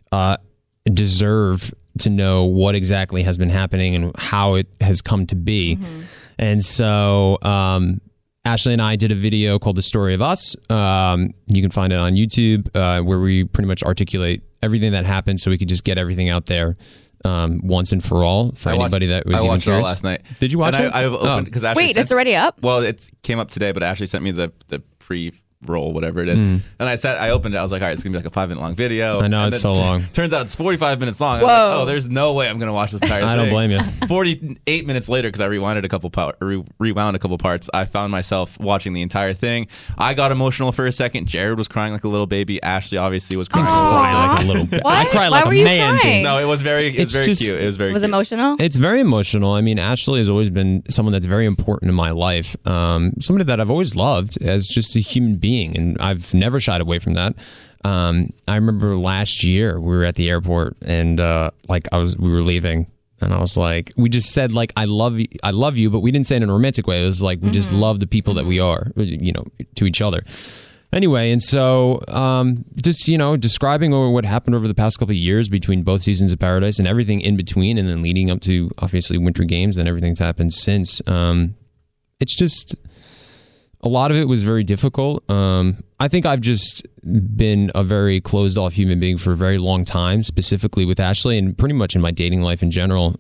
deserve to know what exactly has been happening and how it has come to be. Mm-hmm. And so Ashley and I did a video called The Story of Us. You can find it on YouTube, where we pretty much articulate everything that happened so we could just get everything out there once and for all for anybody that was I even watched it all curious. last night. Did you watch and it? I've opened because Ashley Wait, sent- it's already up? Well, it came up today, but Ashley sent me the roll, whatever it is. And I opened it. I was like, all right, it's gonna be like a 5-minute long video. I know, and it's so long. Turns out it's 45 minutes long. I was like, oh, there's no way I'm gonna watch this entire thing. I don't blame you. 48 minutes later, because I rewound a couple parts, I found myself watching the entire thing. I got emotional for a second. Jared was crying like a little baby. Ashley obviously was crying Like a little bit. What? I cry Why like were a you man. crying? No, it was very cute. It was very Was cute. emotional? It's very emotional. I mean, Ashley has always been someone that's very important in my life. Somebody that I've always loved as just a human being, and I've never shied away from that. I remember last year we were at the airport, and we were leaving, and I was like, we just said like I love you, but we didn't say it in a romantic way. It was like we just love the people that we are, to each other. Anyway, and so just, describing what happened over the past couple of years between both seasons of Paradise and everything in between, and then leading up to, obviously, Winter Games and everything that's happened since, it's just, a lot of it was very difficult. I think I've just been a very closed-off human being for a very long time, specifically with Ashley and pretty much in my dating life in general.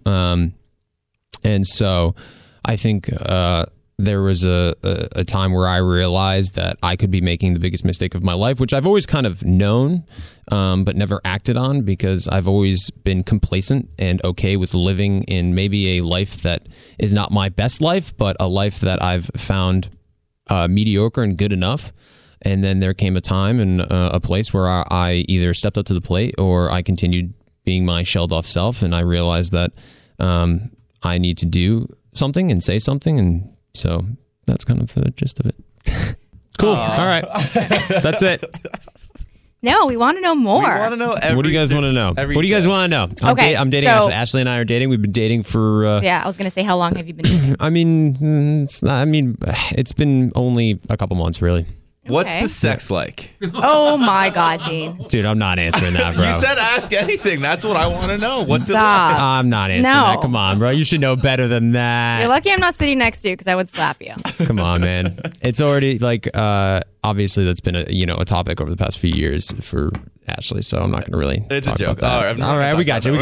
And so I think there was a time where I realized that I could be making the biggest mistake of my life, which I've always kind of known, but never acted on, because I've always been complacent and okay with living in maybe a life that is not my best life, but a life that I've found mediocre and good enough. And then there came a time and a place where I either stepped up to the plate or I continued being my shelled off self. And I realized that I need to do something and say something. And so that's kind of the gist of it. Cool. All right. That's it. No, we want to know more. We want to know everything. What do you guys want to know? What do you guys want to know? Okay, I'm dating so- Ashley. Ashley and I are dating. We've been dating for... Yeah, I was going to say, how long have you been dating? I mean, it's been only a couple months, really. What's Okay. the sex like? Oh my God, Dean. Dude, I'm not answering that, bro. You said ask anything. That's what I want to know. What's it Stop. like? I'm not answering No. that. Come on, bro. You should know better than that. You're lucky I'm not sitting next to you because I would slap you. Come on, man. It's already like obviously that's been a topic over the past few years for Ashley, so I'm not going to really It's talk a joke. about that. All right, we got you.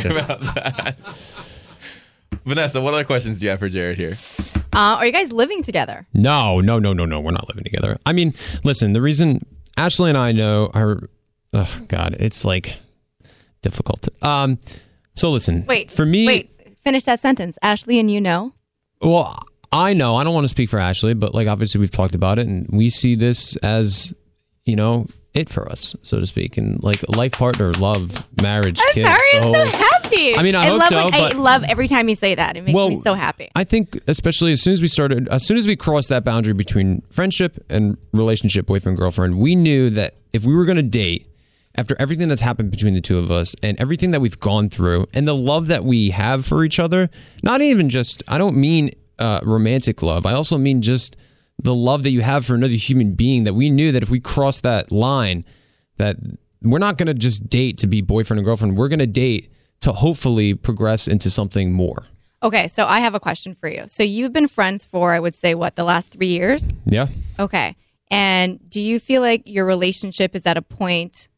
Vanessa, what other questions do you have for Jared here? Are you guys living together? No. We're not living together. I mean, listen, the reason Ashley and I know are, oh God, it's like difficult. So listen, for me, Wait, finish that sentence. Ashley and you know? well, I know, I don't want to speak for Ashley, but like obviously we've talked about it and we see this as, it for us, so to speak, and like life partner, love, marriage, I'm kids. sorry, the I'm whole- so happy. I mean, I hope love so, I but- love every time you say that. It makes me so happy. I think especially as soon as we crossed that boundary between friendship and relationship, boyfriend, girlfriend, we knew that if we were going to date, after everything that's happened between the two of us and everything that we've gone through and the love that we have for each other, not even just, I don't mean romantic love. I also mean just the love that you have for another human being, that we knew that if we crossed that line, that we're not going to just date to be boyfriend and girlfriend. We're going to date to hopefully progress into something more. Okay, so I have a question for you. So you've been friends for, I would say, the last 3 years? Yeah. Okay. And do you feel like your relationship is at a point,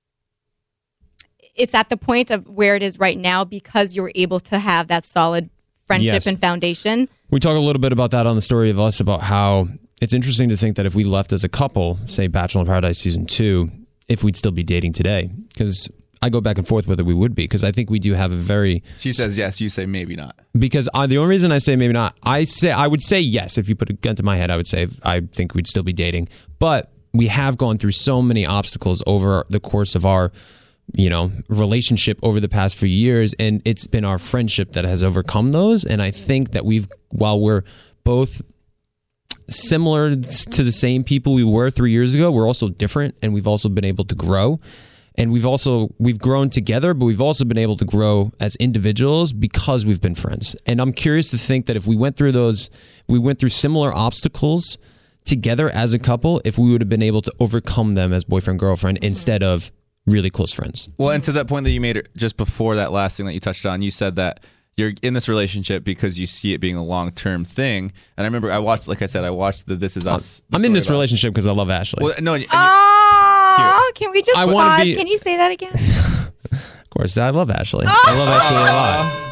it's at the point of where it is right now because you were able to have that solid friendship Yes. and foundation? We talk a little bit about that on the Story of Us, about how it's interesting to think that if we left as a couple, say Bachelor in Paradise Season 2, if we'd still be dating today. Because I go back and forth whether we would be, because I think we do have a very... She says yes, you say maybe not. Because the only reason I say maybe not, I would say yes. If you put a gun to my head, I would say I think we'd still be dating. But we have gone through so many obstacles over the course of our relationship over the past few years, and it's been our friendship that has overcome those. And I think that while we're both similar to the same people we were 3 years ago, we're also different, and we've also been able to grow. And we've grown together, but we've also been able to grow as individuals because we've been friends. And I'm curious to think that if we went through similar obstacles together as a couple, if we would have been able to overcome them as boyfriend, girlfriend, instead of really close friends. Well, and to that point that you made just before that last thing that you touched on, you said that you're in this relationship because you see it being a long-term thing. And I remember I watched the This Is Us. I'm in this relationship because I love Ashley. Well, no, Oh, can we just I wanna pause? be- Can you say that again? Of course, I love Ashley. I love Ashley a lot.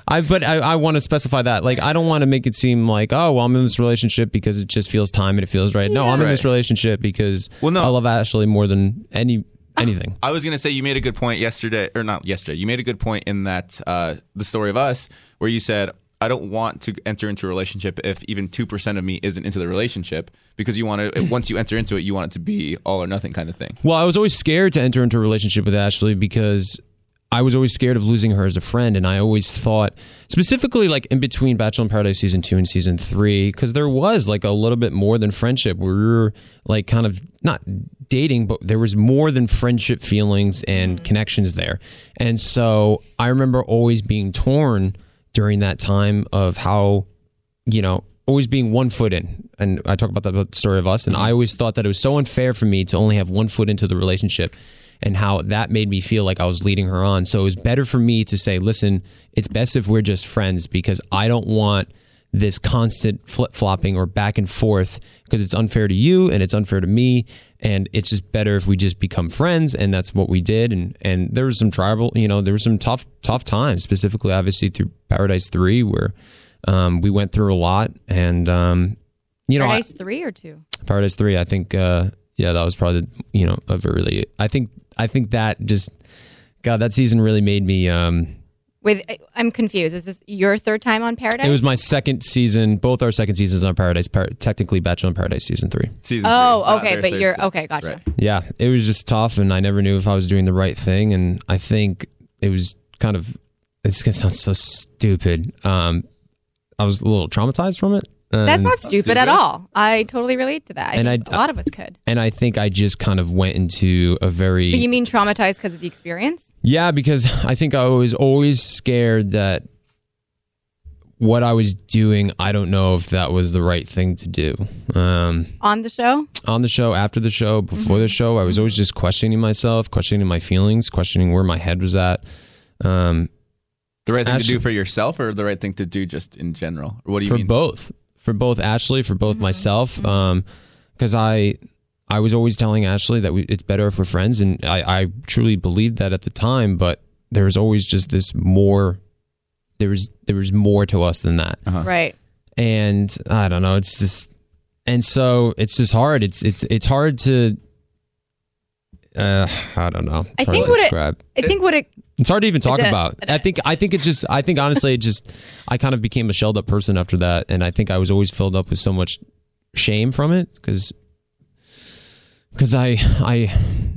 I want to specify that. Like, I don't want to make it seem like, oh, well, I'm in this relationship because it just feels time and it feels right. No, I'm in this relationship because I love Ashley more than anything. I was going to say, you made a good point yesterday, or not yesterday. You made a good point in that The Story of Us, where you said, I don't want to enter into a relationship if even 2% of me isn't into the relationship, because you want to, once you enter into it, you want it to be all or nothing kind of thing. Well, I was always scared to enter into a relationship with Ashley because I was always scared of losing her as a friend. And I always thought, specifically like in between Bachelor in Paradise season 2 and season 3, because there was like a little bit more than friendship, where we were like kind of not dating, but there was more than friendship feelings and connections there. And so I remember always being torn during that time of how, always being 1 foot in. And I talk about that about The Story of Us. And I always thought that it was so unfair for me to only have 1 foot into the relationship, and how that made me feel like I was leading her on. So it was better for me to say, listen, it's best if we're just friends, because I don't want this constant flip-flopping or back and forth, because it's unfair to you and it's unfair to me. And it's just better if we just become friends. And that's what we did. And there was some tribal, there were some tough times, specifically, obviously, through Paradise 3, where we went through a lot. And, Paradise 3 or 2? Paradise 3, I think, that was probably, I think that just, God, that season really made me, I'm confused. Is this your third time on Paradise? It was my second season. Both our second seasons on Paradise. Technically, Bachelor in Paradise season 3. Okay, but you're okay. Gotcha. Right. Yeah, it was just tough, and I never knew if I was doing the right thing. And I think it was kind of. It's gonna sound so stupid. I was a little traumatized from it. That's not stupid at all. I totally relate to that. I think a lot of us could. And I think I just kind of went into a very... But you mean traumatized because of the experience? Yeah, because I think I was always scared that what I was doing, I don't know if that was the right thing to do. On the show? On the show, after the show, before the show, I was always just questioning myself, questioning my feelings, questioning where my head was at. The right thing to do for yourself, or the right thing to do just in general? Or what do you mean? For both Ashley, for both myself, because I was always telling Ashley that it's better if we're friends, and I truly believed that at the time. But there was always just this more. There was more to us than that, right? And I don't know. It's just, and so it's just hard. It's hard to. I don't know. I think what it. It's hard to even talk about. I think honestly, I kind of became a shelled up person after that. And I think I was always filled up with so much shame from it because I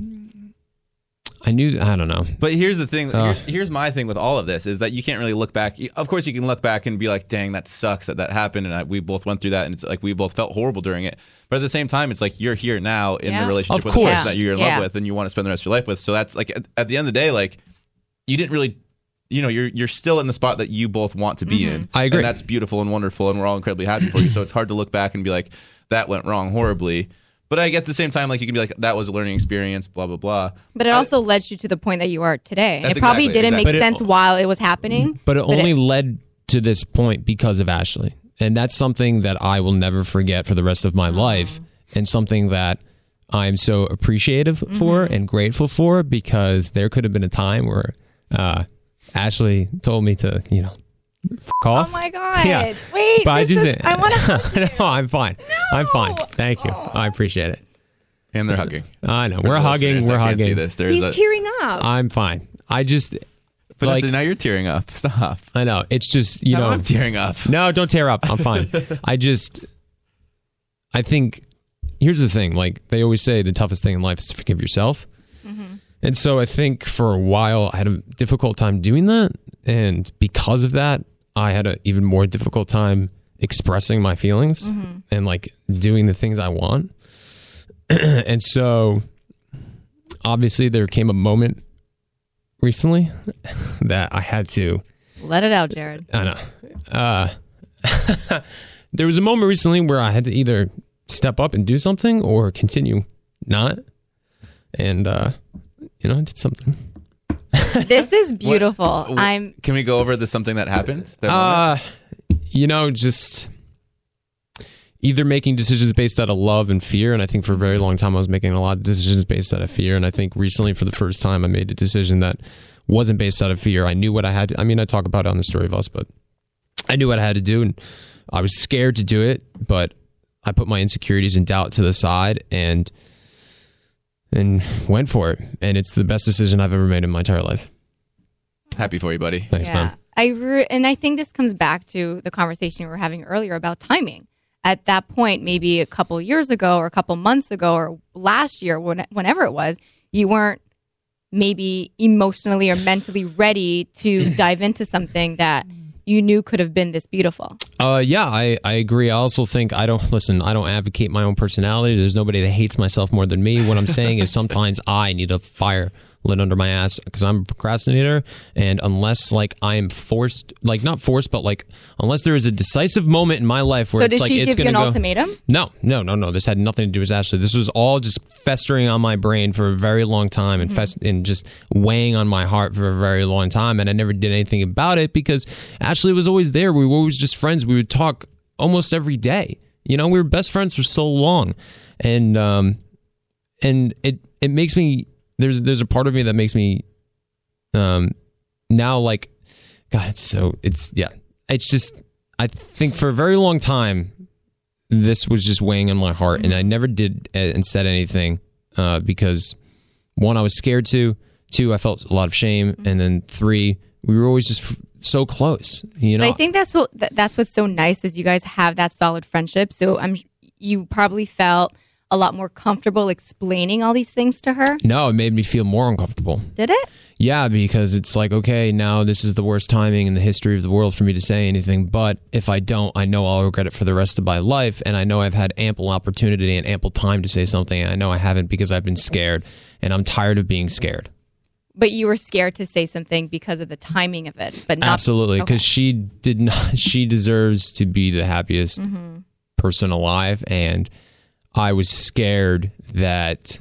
knew, I don't know. But here's the thing. Here's my thing with all of this is that you can't really look back. Of course, you can look back and be like, dang, that sucks that happened. And we both went through that. And it's like we both felt horrible during it. But at the same time, it's like you're here now in the relationship with the person that you're in love with and you want to spend the rest of your life with. So that's like, at the end of the day, like, you didn't really, you're still in the spot that you both want to be in. I agree. And that's beautiful and wonderful. And we're all incredibly happy for you. So it's hard to look back and be like, that went wrong horribly. But I get the same time, like, you can be like, that was a learning experience, blah, blah, blah. But it also led you to the point that you are today. It probably didn't make sense while it was happening. But it only led to this point because of Ashley. And that's something that I will never forget for the rest of my life. And something that I'm so appreciative for and grateful for, because there could have been a time where Ashley told me to, f off. Oh my God. Yeah. Wait, but I want to. No, I'm fine. No. I'm fine. Thank you. I appreciate it. And they're hugging. I know. We're hugging. We're hugging. See this. He's tearing up. I'm fine. But now you're tearing up. Stop. I know. It's just, I'm tearing up. No, don't tear up. I'm fine. I think, here's the thing. Like, they always say the toughest thing in life is to forgive yourself. And so I think for a while I had a difficult time doing that. And because of that, I had an even more difficult time expressing my feelings and like doing the things I want. And so obviously there came a moment recently that I had to let it out, Jared. I know. There was a moment recently where I had to either step up and do something or continue not. And, I did something. This is beautiful. Can we go over something that happened? Just either making decisions based out of love and fear. And I think for a very long time, I was making a lot of decisions based out of fear. And I think recently, for the first time, I made a decision that wasn't based out of fear. I knew what I had to, I mean, I talk about it on The Story of Us, but I knew what I had to do, and I was scared to do it, but I put my insecurities and doubt to the side and went for it. And it's the best decision I've ever made in my entire life. Happy for you, buddy. Thanks, man. And I think this comes back to the conversation we were having earlier about timing. At that point, maybe a couple years ago or a couple months ago or last year, whenever it was, you weren't maybe emotionally or mentally ready to dive into something that you knew could have been this beautiful. Yeah, I agree. I also think I don't advocate my own personality. There's nobody that hates myself more than me. What I'm saying is sometimes I need a fire lit under my ass because I'm a procrastinator, and unless like I am forced, like not forced, but like unless there is a decisive moment in my life where so it's did like she it's give you going an to go. ultimatum? No. This had nothing to do with Ashley. This was all just festering on my brain for a very long time and just weighing on my heart for a very long time, and I never did anything about it because Ashley was always there. We were always just friends. We would talk almost every day. You know, we were best friends for so long, and it makes me. There's a part of me that makes me now like, God, it's just, I think for a very long time, this was just weighing on my heart, and I never did and said anything because, one, I was scared to, two, I felt a lot of shame, and then three, we were always just so close, you know? But I think that's what's so nice is you guys have that solid friendship. So you probably felt a lot more comfortable explaining all these things to her. No, it made me feel more uncomfortable. Did it? Yeah, because it's like, okay, now this is the worst timing in the history of the world for me to say anything. But if I don't, I know I'll regret it for the rest of my life. And I know I've had ample opportunity and ample time to say something. And I know I haven't because I've been scared. And I'm tired of being scared. But you were scared to say something because of the timing of it. But not, absolutely, because okay. she deserves to be the happiest person alive. And I was scared that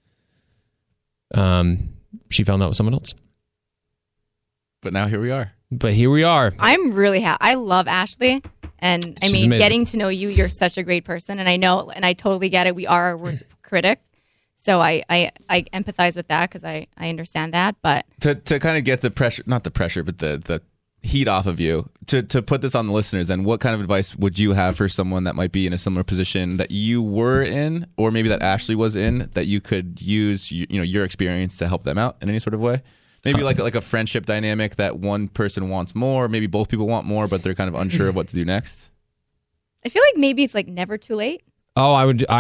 she found out with someone else. But now here we are. I'm really happy. I love Ashley. And I mean, amazing. Getting to know you, you're such a great person. And I know, and I totally get it. We are our worst critic. So I empathize with that because I understand that. But to kind of get the pressure, not the pressure, but the heat off of you, to put this on the listeners, and what kind of advice would you have for someone that might be in a similar position that you were in, or maybe that Ashley was in, that you could use your experience to help them out in any sort of way? Maybe like a friendship dynamic that one person wants more, maybe both people want more, but they're kind of unsure of what to do next. I feel like maybe it's like never too late. Oh,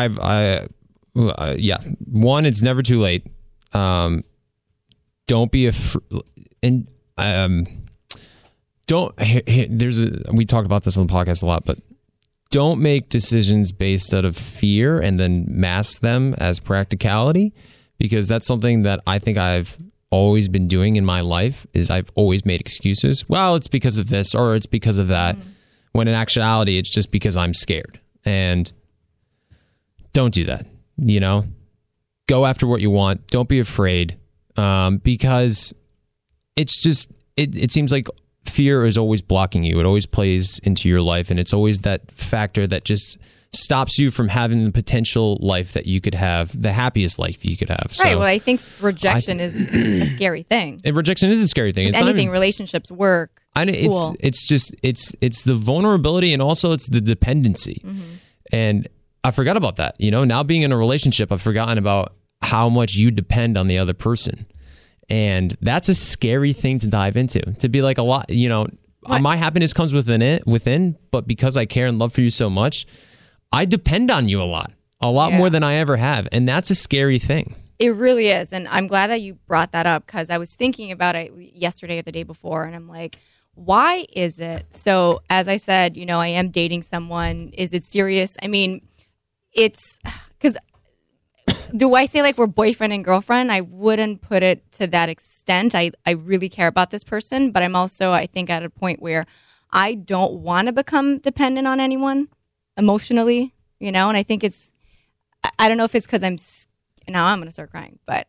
yeah. One, it's never too late. Don't be we talk about this on the podcast a lot, but don't make decisions based out of fear and then mask them as practicality, because that's something that I think I've always been doing in my life. Is I've always made excuses. Well, it's because of this or it's because of that, when in actuality it's just because I'm scared. And don't do that. You know, go after what you want. Don't be afraid, because it's just it seems like fear is always blocking you. It always plays into your life, and it's always that factor that just stops you from having the potential life that you could have, the happiest life you could have. So, right. Well, I think rejection is a scary thing. Rejection is a scary thing. It's anything, relationships, work, school. It's the vulnerability, and also it's the dependency. And I forgot about that. You know, now being in a relationship, I've forgotten about how much you depend on the other person. And that's a scary thing to dive into. To be like a lot, you know, my happiness comes within, but because I care and love for you so much, I depend on you a lot more than I ever have. And that's a scary thing. It really is. And I'm glad that you brought that up, because I was thinking about it yesterday or the day before. And I'm like, why is it? So as I said, you know, I am dating someone. Is it serious? I mean, it's because do I say like we're boyfriend and girlfriend? I wouldn't put it to that extent. I really care about this person, but I'm also, I think, at a point where I don't want to become dependent on anyone emotionally, you know? And I think I don't know if it's because now I'm going to start crying, but.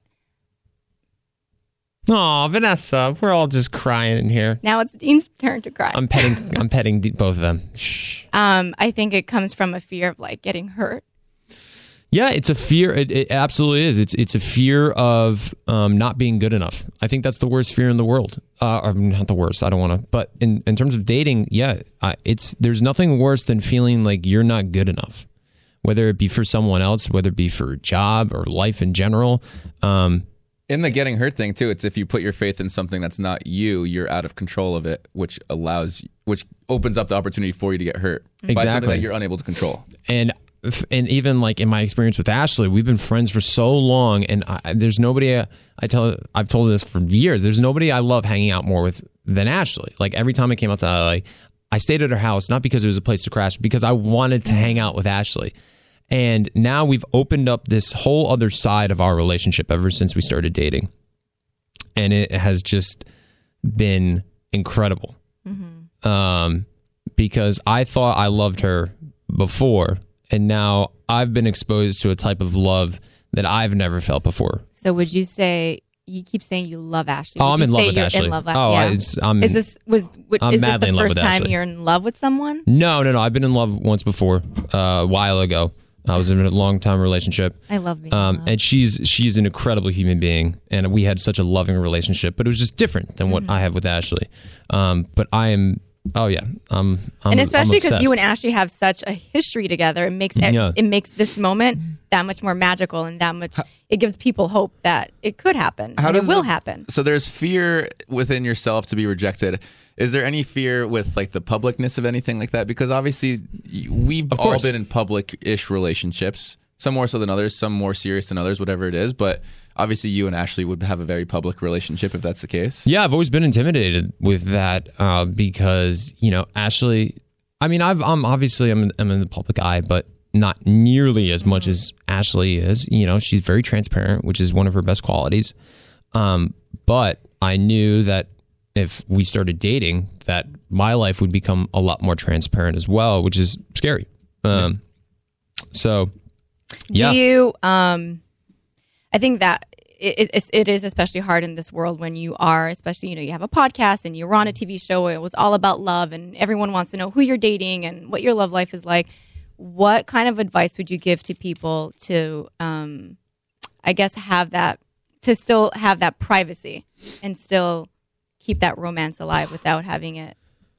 Oh, Vanessa, we're all just crying in here. Now it's Dean's turn to cry. I'm petting both of them. Shh. I think it comes from a fear of like getting hurt. Yeah, it's a fear. It absolutely is. It's a fear of not being good enough. I think that's the worst fear in the world. Not the worst. I don't want to. But in terms of dating, yeah, there's nothing worse than feeling like you're not good enough, whether it be for someone else, whether it be for a job or life in general. In the getting hurt thing too, it's if you put your faith in something that's not you, you're out of control of it, which opens up the opportunity for you to get hurt by something that you're unable to control. And even like in my experience with Ashley, we've been friends for so long, and there's nobody I've told this for years. There's nobody I love hanging out more with than Ashley. Like every time I came out to LA, I stayed at her house, not because it was a place to crash, because I wanted to hang out with Ashley. And now we've opened up this whole other side of our relationship ever since we started dating. And it has just been incredible. Because I thought I loved her before, and now I've been exposed to a type of love that I've never felt before. So would you say, you keep saying you love Ashley? I'm in love with Ashley. In love with, is this madly the in love first with time Ashley. you're in love with someone? No. I've been in love once before, a while ago. I was in a long-time relationship. I love being in love. And she's an incredible human being, and we had such a loving relationship, but it was just different than what I have with Ashley. But I am, I'm and especially because you and obsessed. Ashley have such a history together, it makes this moment that much more magical, and that much it gives people hope that it could happen. And it will happen. So there's fear within yourself to be rejected. Is there any fear with like the publicness of anything like that? Because obviously we've all been in public-ish relationships, some more so than others, some more serious than others, whatever it is. But obviously you and Ashley would have a very public relationship if that's the case. Yeah, I've always been intimidated with that because, Ashley, I mean, I'm in the public eye, but not nearly as much as Ashley is. She's very transparent, which is one of her best qualities. But I knew that if we started dating, that my life would become a lot more transparent as well, which is scary. So, yeah. Do you? I think that it is especially hard in this world when you are, especially you have a podcast and you're on a TV show. It was all about love, and everyone wants to know who you're dating and what your love life is like. What kind of advice would you give to people to, I guess, still have that privacy and still keep that romance alive without having it?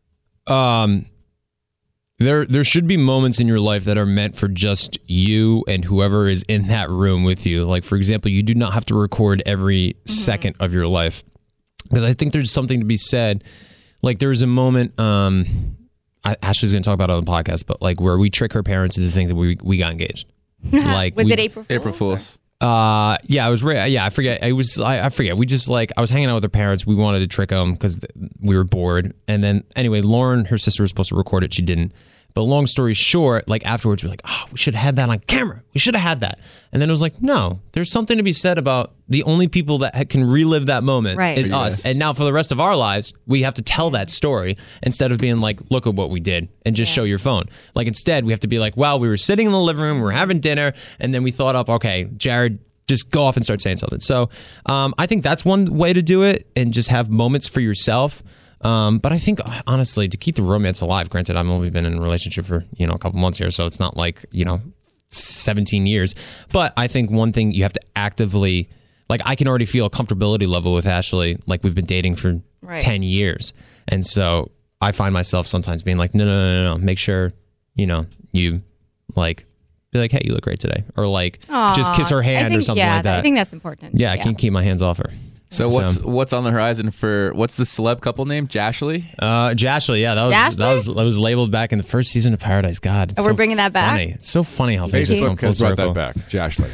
There should be moments in your life that are meant for just you and whoever is in that room with you. Like, for example, you do not have to record every second of your life, because I think there's something to be said. Like, there was a moment, Ashley's going to talk about it on the podcast, but like where we trick her parents into thinking that we got engaged. Like, was it April Fool's? April Fool's. Yeah, it was. I forget. I forget. We just I was hanging out with her parents. We wanted to trick them because we were bored. And then anyway, Lauren, her sister, was supposed to record it. She didn't. But long story short, like afterwards, we're like, we should have had that on camera. We should have had that. And then it was like, no, there's something to be said about the only people that can relive that moment is us. And now for the rest of our lives, we have to tell that story instead of being like, look at what we did and just show your phone. Like instead, we have to be like, well, we were sitting in the living room, we were having dinner, and then we thought up, okay, Jared, just go off and start saying something. So I think that's one way to do it, and just have moments for yourself. But I think, honestly, to keep the romance alive, granted, I've only been in a relationship for, a couple months here, so it's not like, 17 years. But I think one thing you have to actively, like, I can already feel a comfortability level with Ashley, like we've been dating for 10 years. And so I find myself sometimes being like, no, make sure, you, like, be like, hey, you look great today. Or, like, just kiss her hand or something like that. I think that's important. Yeah, I can keep my hands off her. So what's on the horizon what's the celeb couple name? Jashly? Jashly, yeah, that was labeled back in the first season of Paradise. God, it's we're bringing that back. Funny. It's so funny how things Facebook come full has brought circle. that back. Jashly.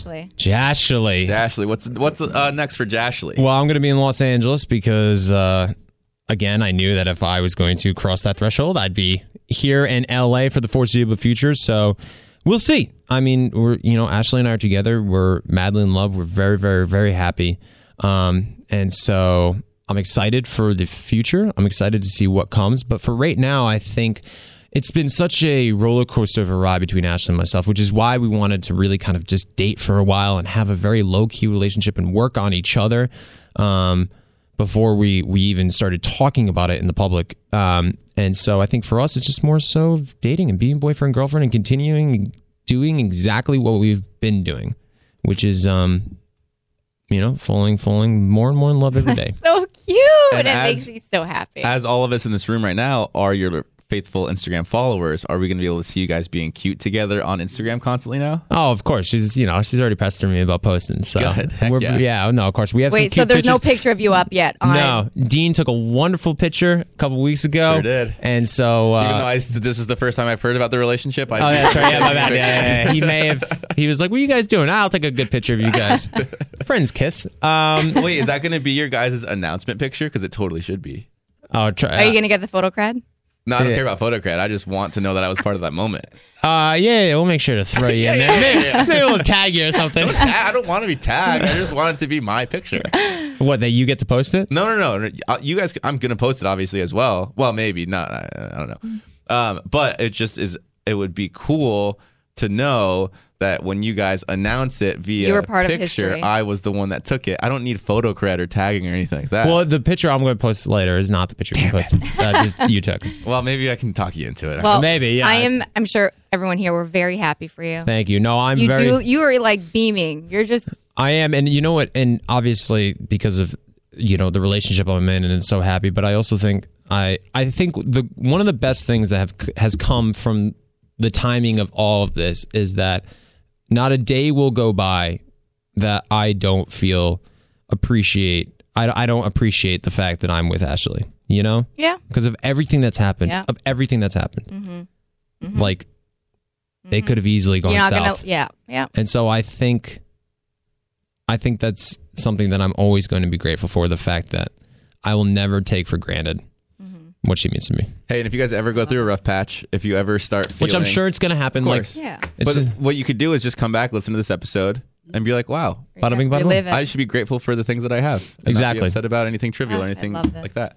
Jashly. What's next for Jashly? Well, I'm going to be in Los Angeles because again, I knew that if I was going to cross that threshold, I'd be here in LA for the foreseeable future. So we'll see. I mean, we're Ashley and I are together. We're madly in love. We're very, very, very happy. And so I'm excited for the future. I'm excited to see what comes. But for right now, I think it's been such a roller coaster of a ride between Ashley and myself, which is why we wanted to really kind of just date for a while and have a very low-key relationship and work on each other before we even started talking about it in the public. And so I think for us, it's just more so dating and being boyfriend, girlfriend, and continuing doing exactly what we've been doing, which is, falling more and more in love every day. So cute. And It makes me so happy. As all of us in this room right now are your faithful Instagram followers, are we going to be able to see you guys being cute together on Instagram constantly now? Oh, of course. She's already pestering me about posting. So Good. Heck yeah. no, of course. We have some Wait, cute so there's no pictures. picture of you up yet? No, Dean took a wonderful picture a couple weeks ago. Sure did. And so, Even though this is the first time I've heard about the relationship. oh, that's right. Yeah, my bad. Yeah. He was like, "What are you guys doing?" I'll take a good picture of you guys. Friends kiss. Wait, is that going to be your guys' announcement picture? Because it totally should be. I'll Are try. you going to get the photo cred? No, I don't care about photo cred. I just want to know that I was part of that moment. Yeah, we'll make sure to throw you in there. Maybe we'll tag you or something. I don't want to be tagged. I just want it to be my picture. What, that you get to post it? No. You guys, I'm going to post it obviously as well. Well, maybe not. I don't know. But it just is. It would be cool to know that when you guys announce it via You were part of picture, history. I was the one that took it. I don't need photo cred or tagging or anything like that. Well, the picture I'm going to post later is not the picture you posted. You took. Well, maybe I can talk you into it. Well, Maybe, yeah. I'm sure everyone here, we're very happy for you. Thank you. No, You are like beaming. You're just, I am, and you know what? And obviously, because of the relationship I'm in, and I'm so happy. But I also think I think one of the best things that has come from the timing of all of this is that not a day will go by that I don't appreciate the fact that I'm with Ashley. yeah. Because of everything that's happened. Yeah. Like they could have easily gone You're not south. going to, yeah. And so I think that's something that I'm always going to be grateful for, the fact that I will never take for granted what she means to me. Hey, and if you guys ever go through a rough patch, if you ever start feeling... Which I'm sure it's going to happen. Of course. Yeah. It's But what you could do is just come back, listen to this episode, and be like, wow, bada bing, bada boom. Relive it. I should be grateful for the things that I have. And Exactly. Not be upset about anything trivial or I anything love this. like that.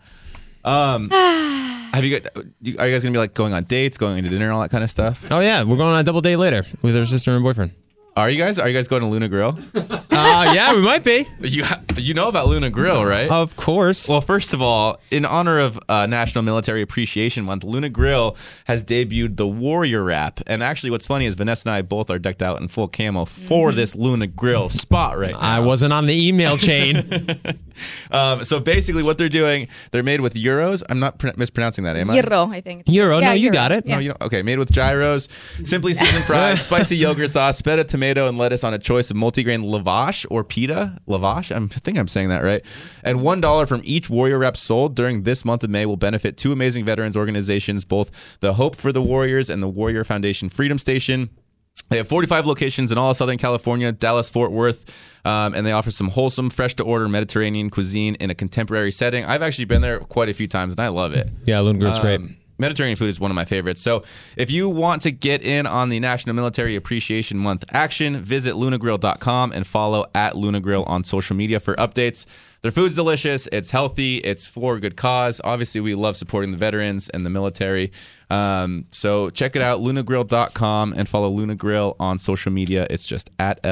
Are you guys going to be like going on dates, going to dinner, all that kind of stuff? Oh yeah, we're going on a double date later with her sister and boyfriend. Are you guys going to Luna Grill? Yeah, we might be. You know about Luna Grill, right? Of course. Well, first of all, in honor of National Military Appreciation Month, Luna Grill has debuted the Warrior Wrap. And actually, what's funny is Vanessa and I both are decked out in full camo for this Luna Grill spot right now. I wasn't on the email chain. So basically, what they're doing, they're made with gyros. I'm not mispronouncing that, am I? Gyro, I think. Euro, Yeah, no, you gyro. got it. Yeah. No, you don't. Okay, made with gyros, simply seasoned fries, spicy yogurt sauce, feta tomato, and lettuce on a choice of multigrain lavash or pita. Lavash? I think I'm saying that right. And $1 from each Warrior Wrap sold during this month of May will benefit two amazing veterans organizations, both the Hope for the Warriors and the Warrior Foundation Freedom Station. They have 45 locations in all of Southern California, Dallas, Fort Worth, and they offer some wholesome, fresh-to-order Mediterranean cuisine in a contemporary setting. I've actually been there quite a few times, and I love it. Yeah, Luna Grill's great. Mediterranean food is one of my favorites. So if you want to get in on the National Military Appreciation Month action, visit lunagrill.com and follow @LunaGrill on social media for updates. Their food's delicious. It's healthy. It's for a good cause. Obviously, we love supporting the veterans and the military. So check it out, lunagrill.com, and follow Luna Grill on social media. It's just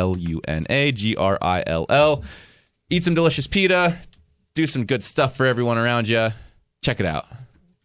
@LUNAGRILL. Eat some delicious pita. Do some good stuff for everyone around you. Check it out.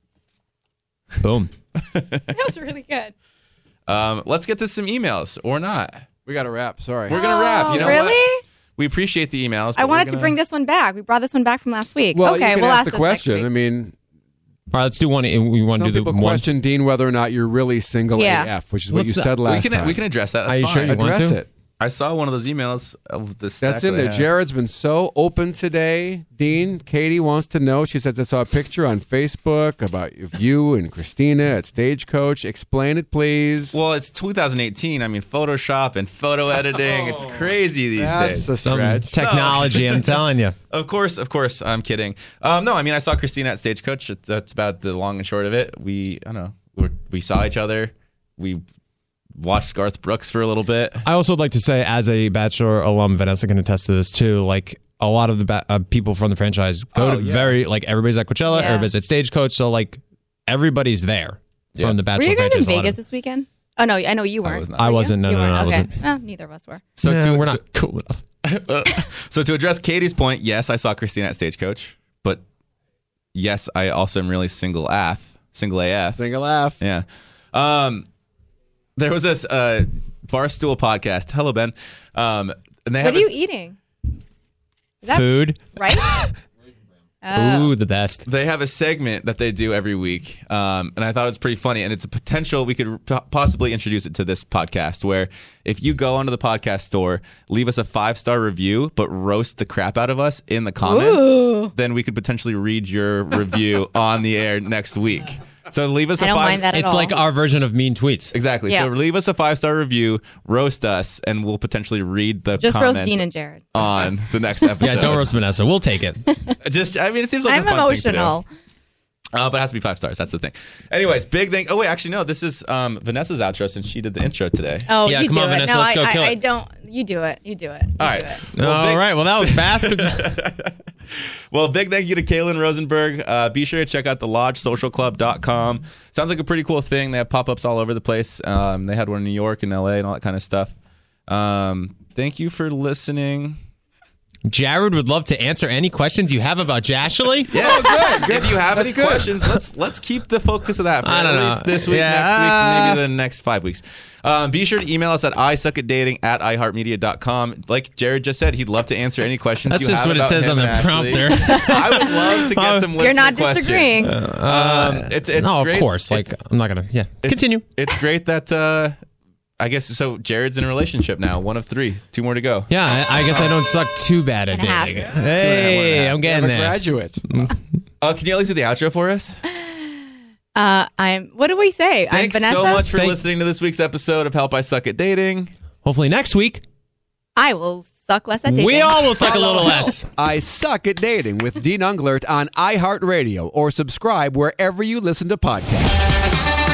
Boom. That was really good. Let's get to some emails or not. We got to wrap. Sorry. We're gonna wrap. You know really? what? We appreciate the emails. I but wanted we're to gonna- bring this one back. We brought this one back from last week. Well, okay, you can we'll ask ask the this question. next I week. mean, All right, let's do one. We want to some do the people one. question, Dean, whether or not you're really single Yeah. AF, which is what What's you that? said last time. We can address that. That's Are you sure fine. you want address to? it. I saw one of those emails of the stack That's in that I there. had. Jared's been so open today. Dean, Katie wants to know. She says, I saw a picture on Facebook about you and Christina at Stagecoach. Explain it, please. Well, it's 2018. I mean, Photoshop and photo editing. It's crazy these That's days. a Some stretch. technology, I'm telling you. Of course. I'm kidding. No, I mean, I saw Christina at Stagecoach. That's about the long and short of it. We saw each other. We watched Garth Brooks for a little bit. I also would like to say, as a Bachelor alum, Vanessa can attest to this too. Like a lot of the people from the franchise go to everybody's at Coachella, Yeah. everybody's at Stagecoach, so like everybody's there from the Were Bachelor you guys in franchise. A lot Vegas of- this weekend? Oh, no, I know you weren't. was not. Were I you? wasn't. No, You no, weren't? I Okay. wasn't. No, neither of us were. So Nah, to, we're so- not cool enough. So to address Katie's point, yes, I saw Christina at Stagecoach, but yes, I also am really single AF. Single AF. Yeah. There was this Barstool Podcast. Hello, Ben. And they have What are you eating? Is that Food. right? Ooh, the best. They have a segment that they do every week, and I thought it was pretty funny. And it's a potential we could possibly introduce it to this podcast, where if you go onto the podcast store, leave us a 5-star review, but roast the crap out of us in the comments, then we could potentially read your review on the air next week. So leave us I don't mind that at It's all. like our version of mean tweets. Exactly. Yeah. So leave us a 5-star review, roast us, and we'll potentially read the Just comments roast Dean and Jared. on the next episode. Yeah, don't roast Vanessa. We'll take it. It seems like I'm a fun thing to do. emotional. But it has to be 5 stars. That's the thing. Anyways, big thing. Oh, wait, actually, no. This is Vanessa's outro since she did the intro today. Oh, Yeah, you come do on, it. Vanessa, No, let's go kill I it. don't. You do it. You do it. You All do right. it. All right. Well, that was fast. Well, big thank you to Kaylin Rosenberg. Be sure to check out thelodgesocialclub.com. Sounds like a pretty cool thing. They have pop-ups all over the place. They had one in New York and LA and all that kind of stuff. Thank you for listening. Jared would love to answer any questions you have about Jashley. Yeah, good. If you have That's any good. questions, let's keep the focus of that for I don't at know. least this week, Yeah. next week, maybe the next 5 weeks. Be sure to email us at isuckatdating@iheartmedia.com. Like Jared just said, he'd love to answer any questions That's you just have what it about says him on the and Ashley. prompter. I would love to get some listener You're not questions. disagreeing. It's No, great. of course. Like, I'm not going to. Yeah. Continue. It's great that I guess so. Jared's in a relationship now. 1 of 3. 2 more to go. Yeah, I guess I don't suck too bad at And a half. dating. 2.5, 1.5. Hey, I'm I'm getting a there. graduate. Can you at least do the outro for us? What do we say? Thanks I'm Vanessa. so much for listening to this week's episode of Help I Suck at Dating. Hopefully next week, I will suck less at dating. we all will suck a little less. I Suck at Dating with Dean Unglert on iHeartRadio or subscribe wherever you listen to podcasts.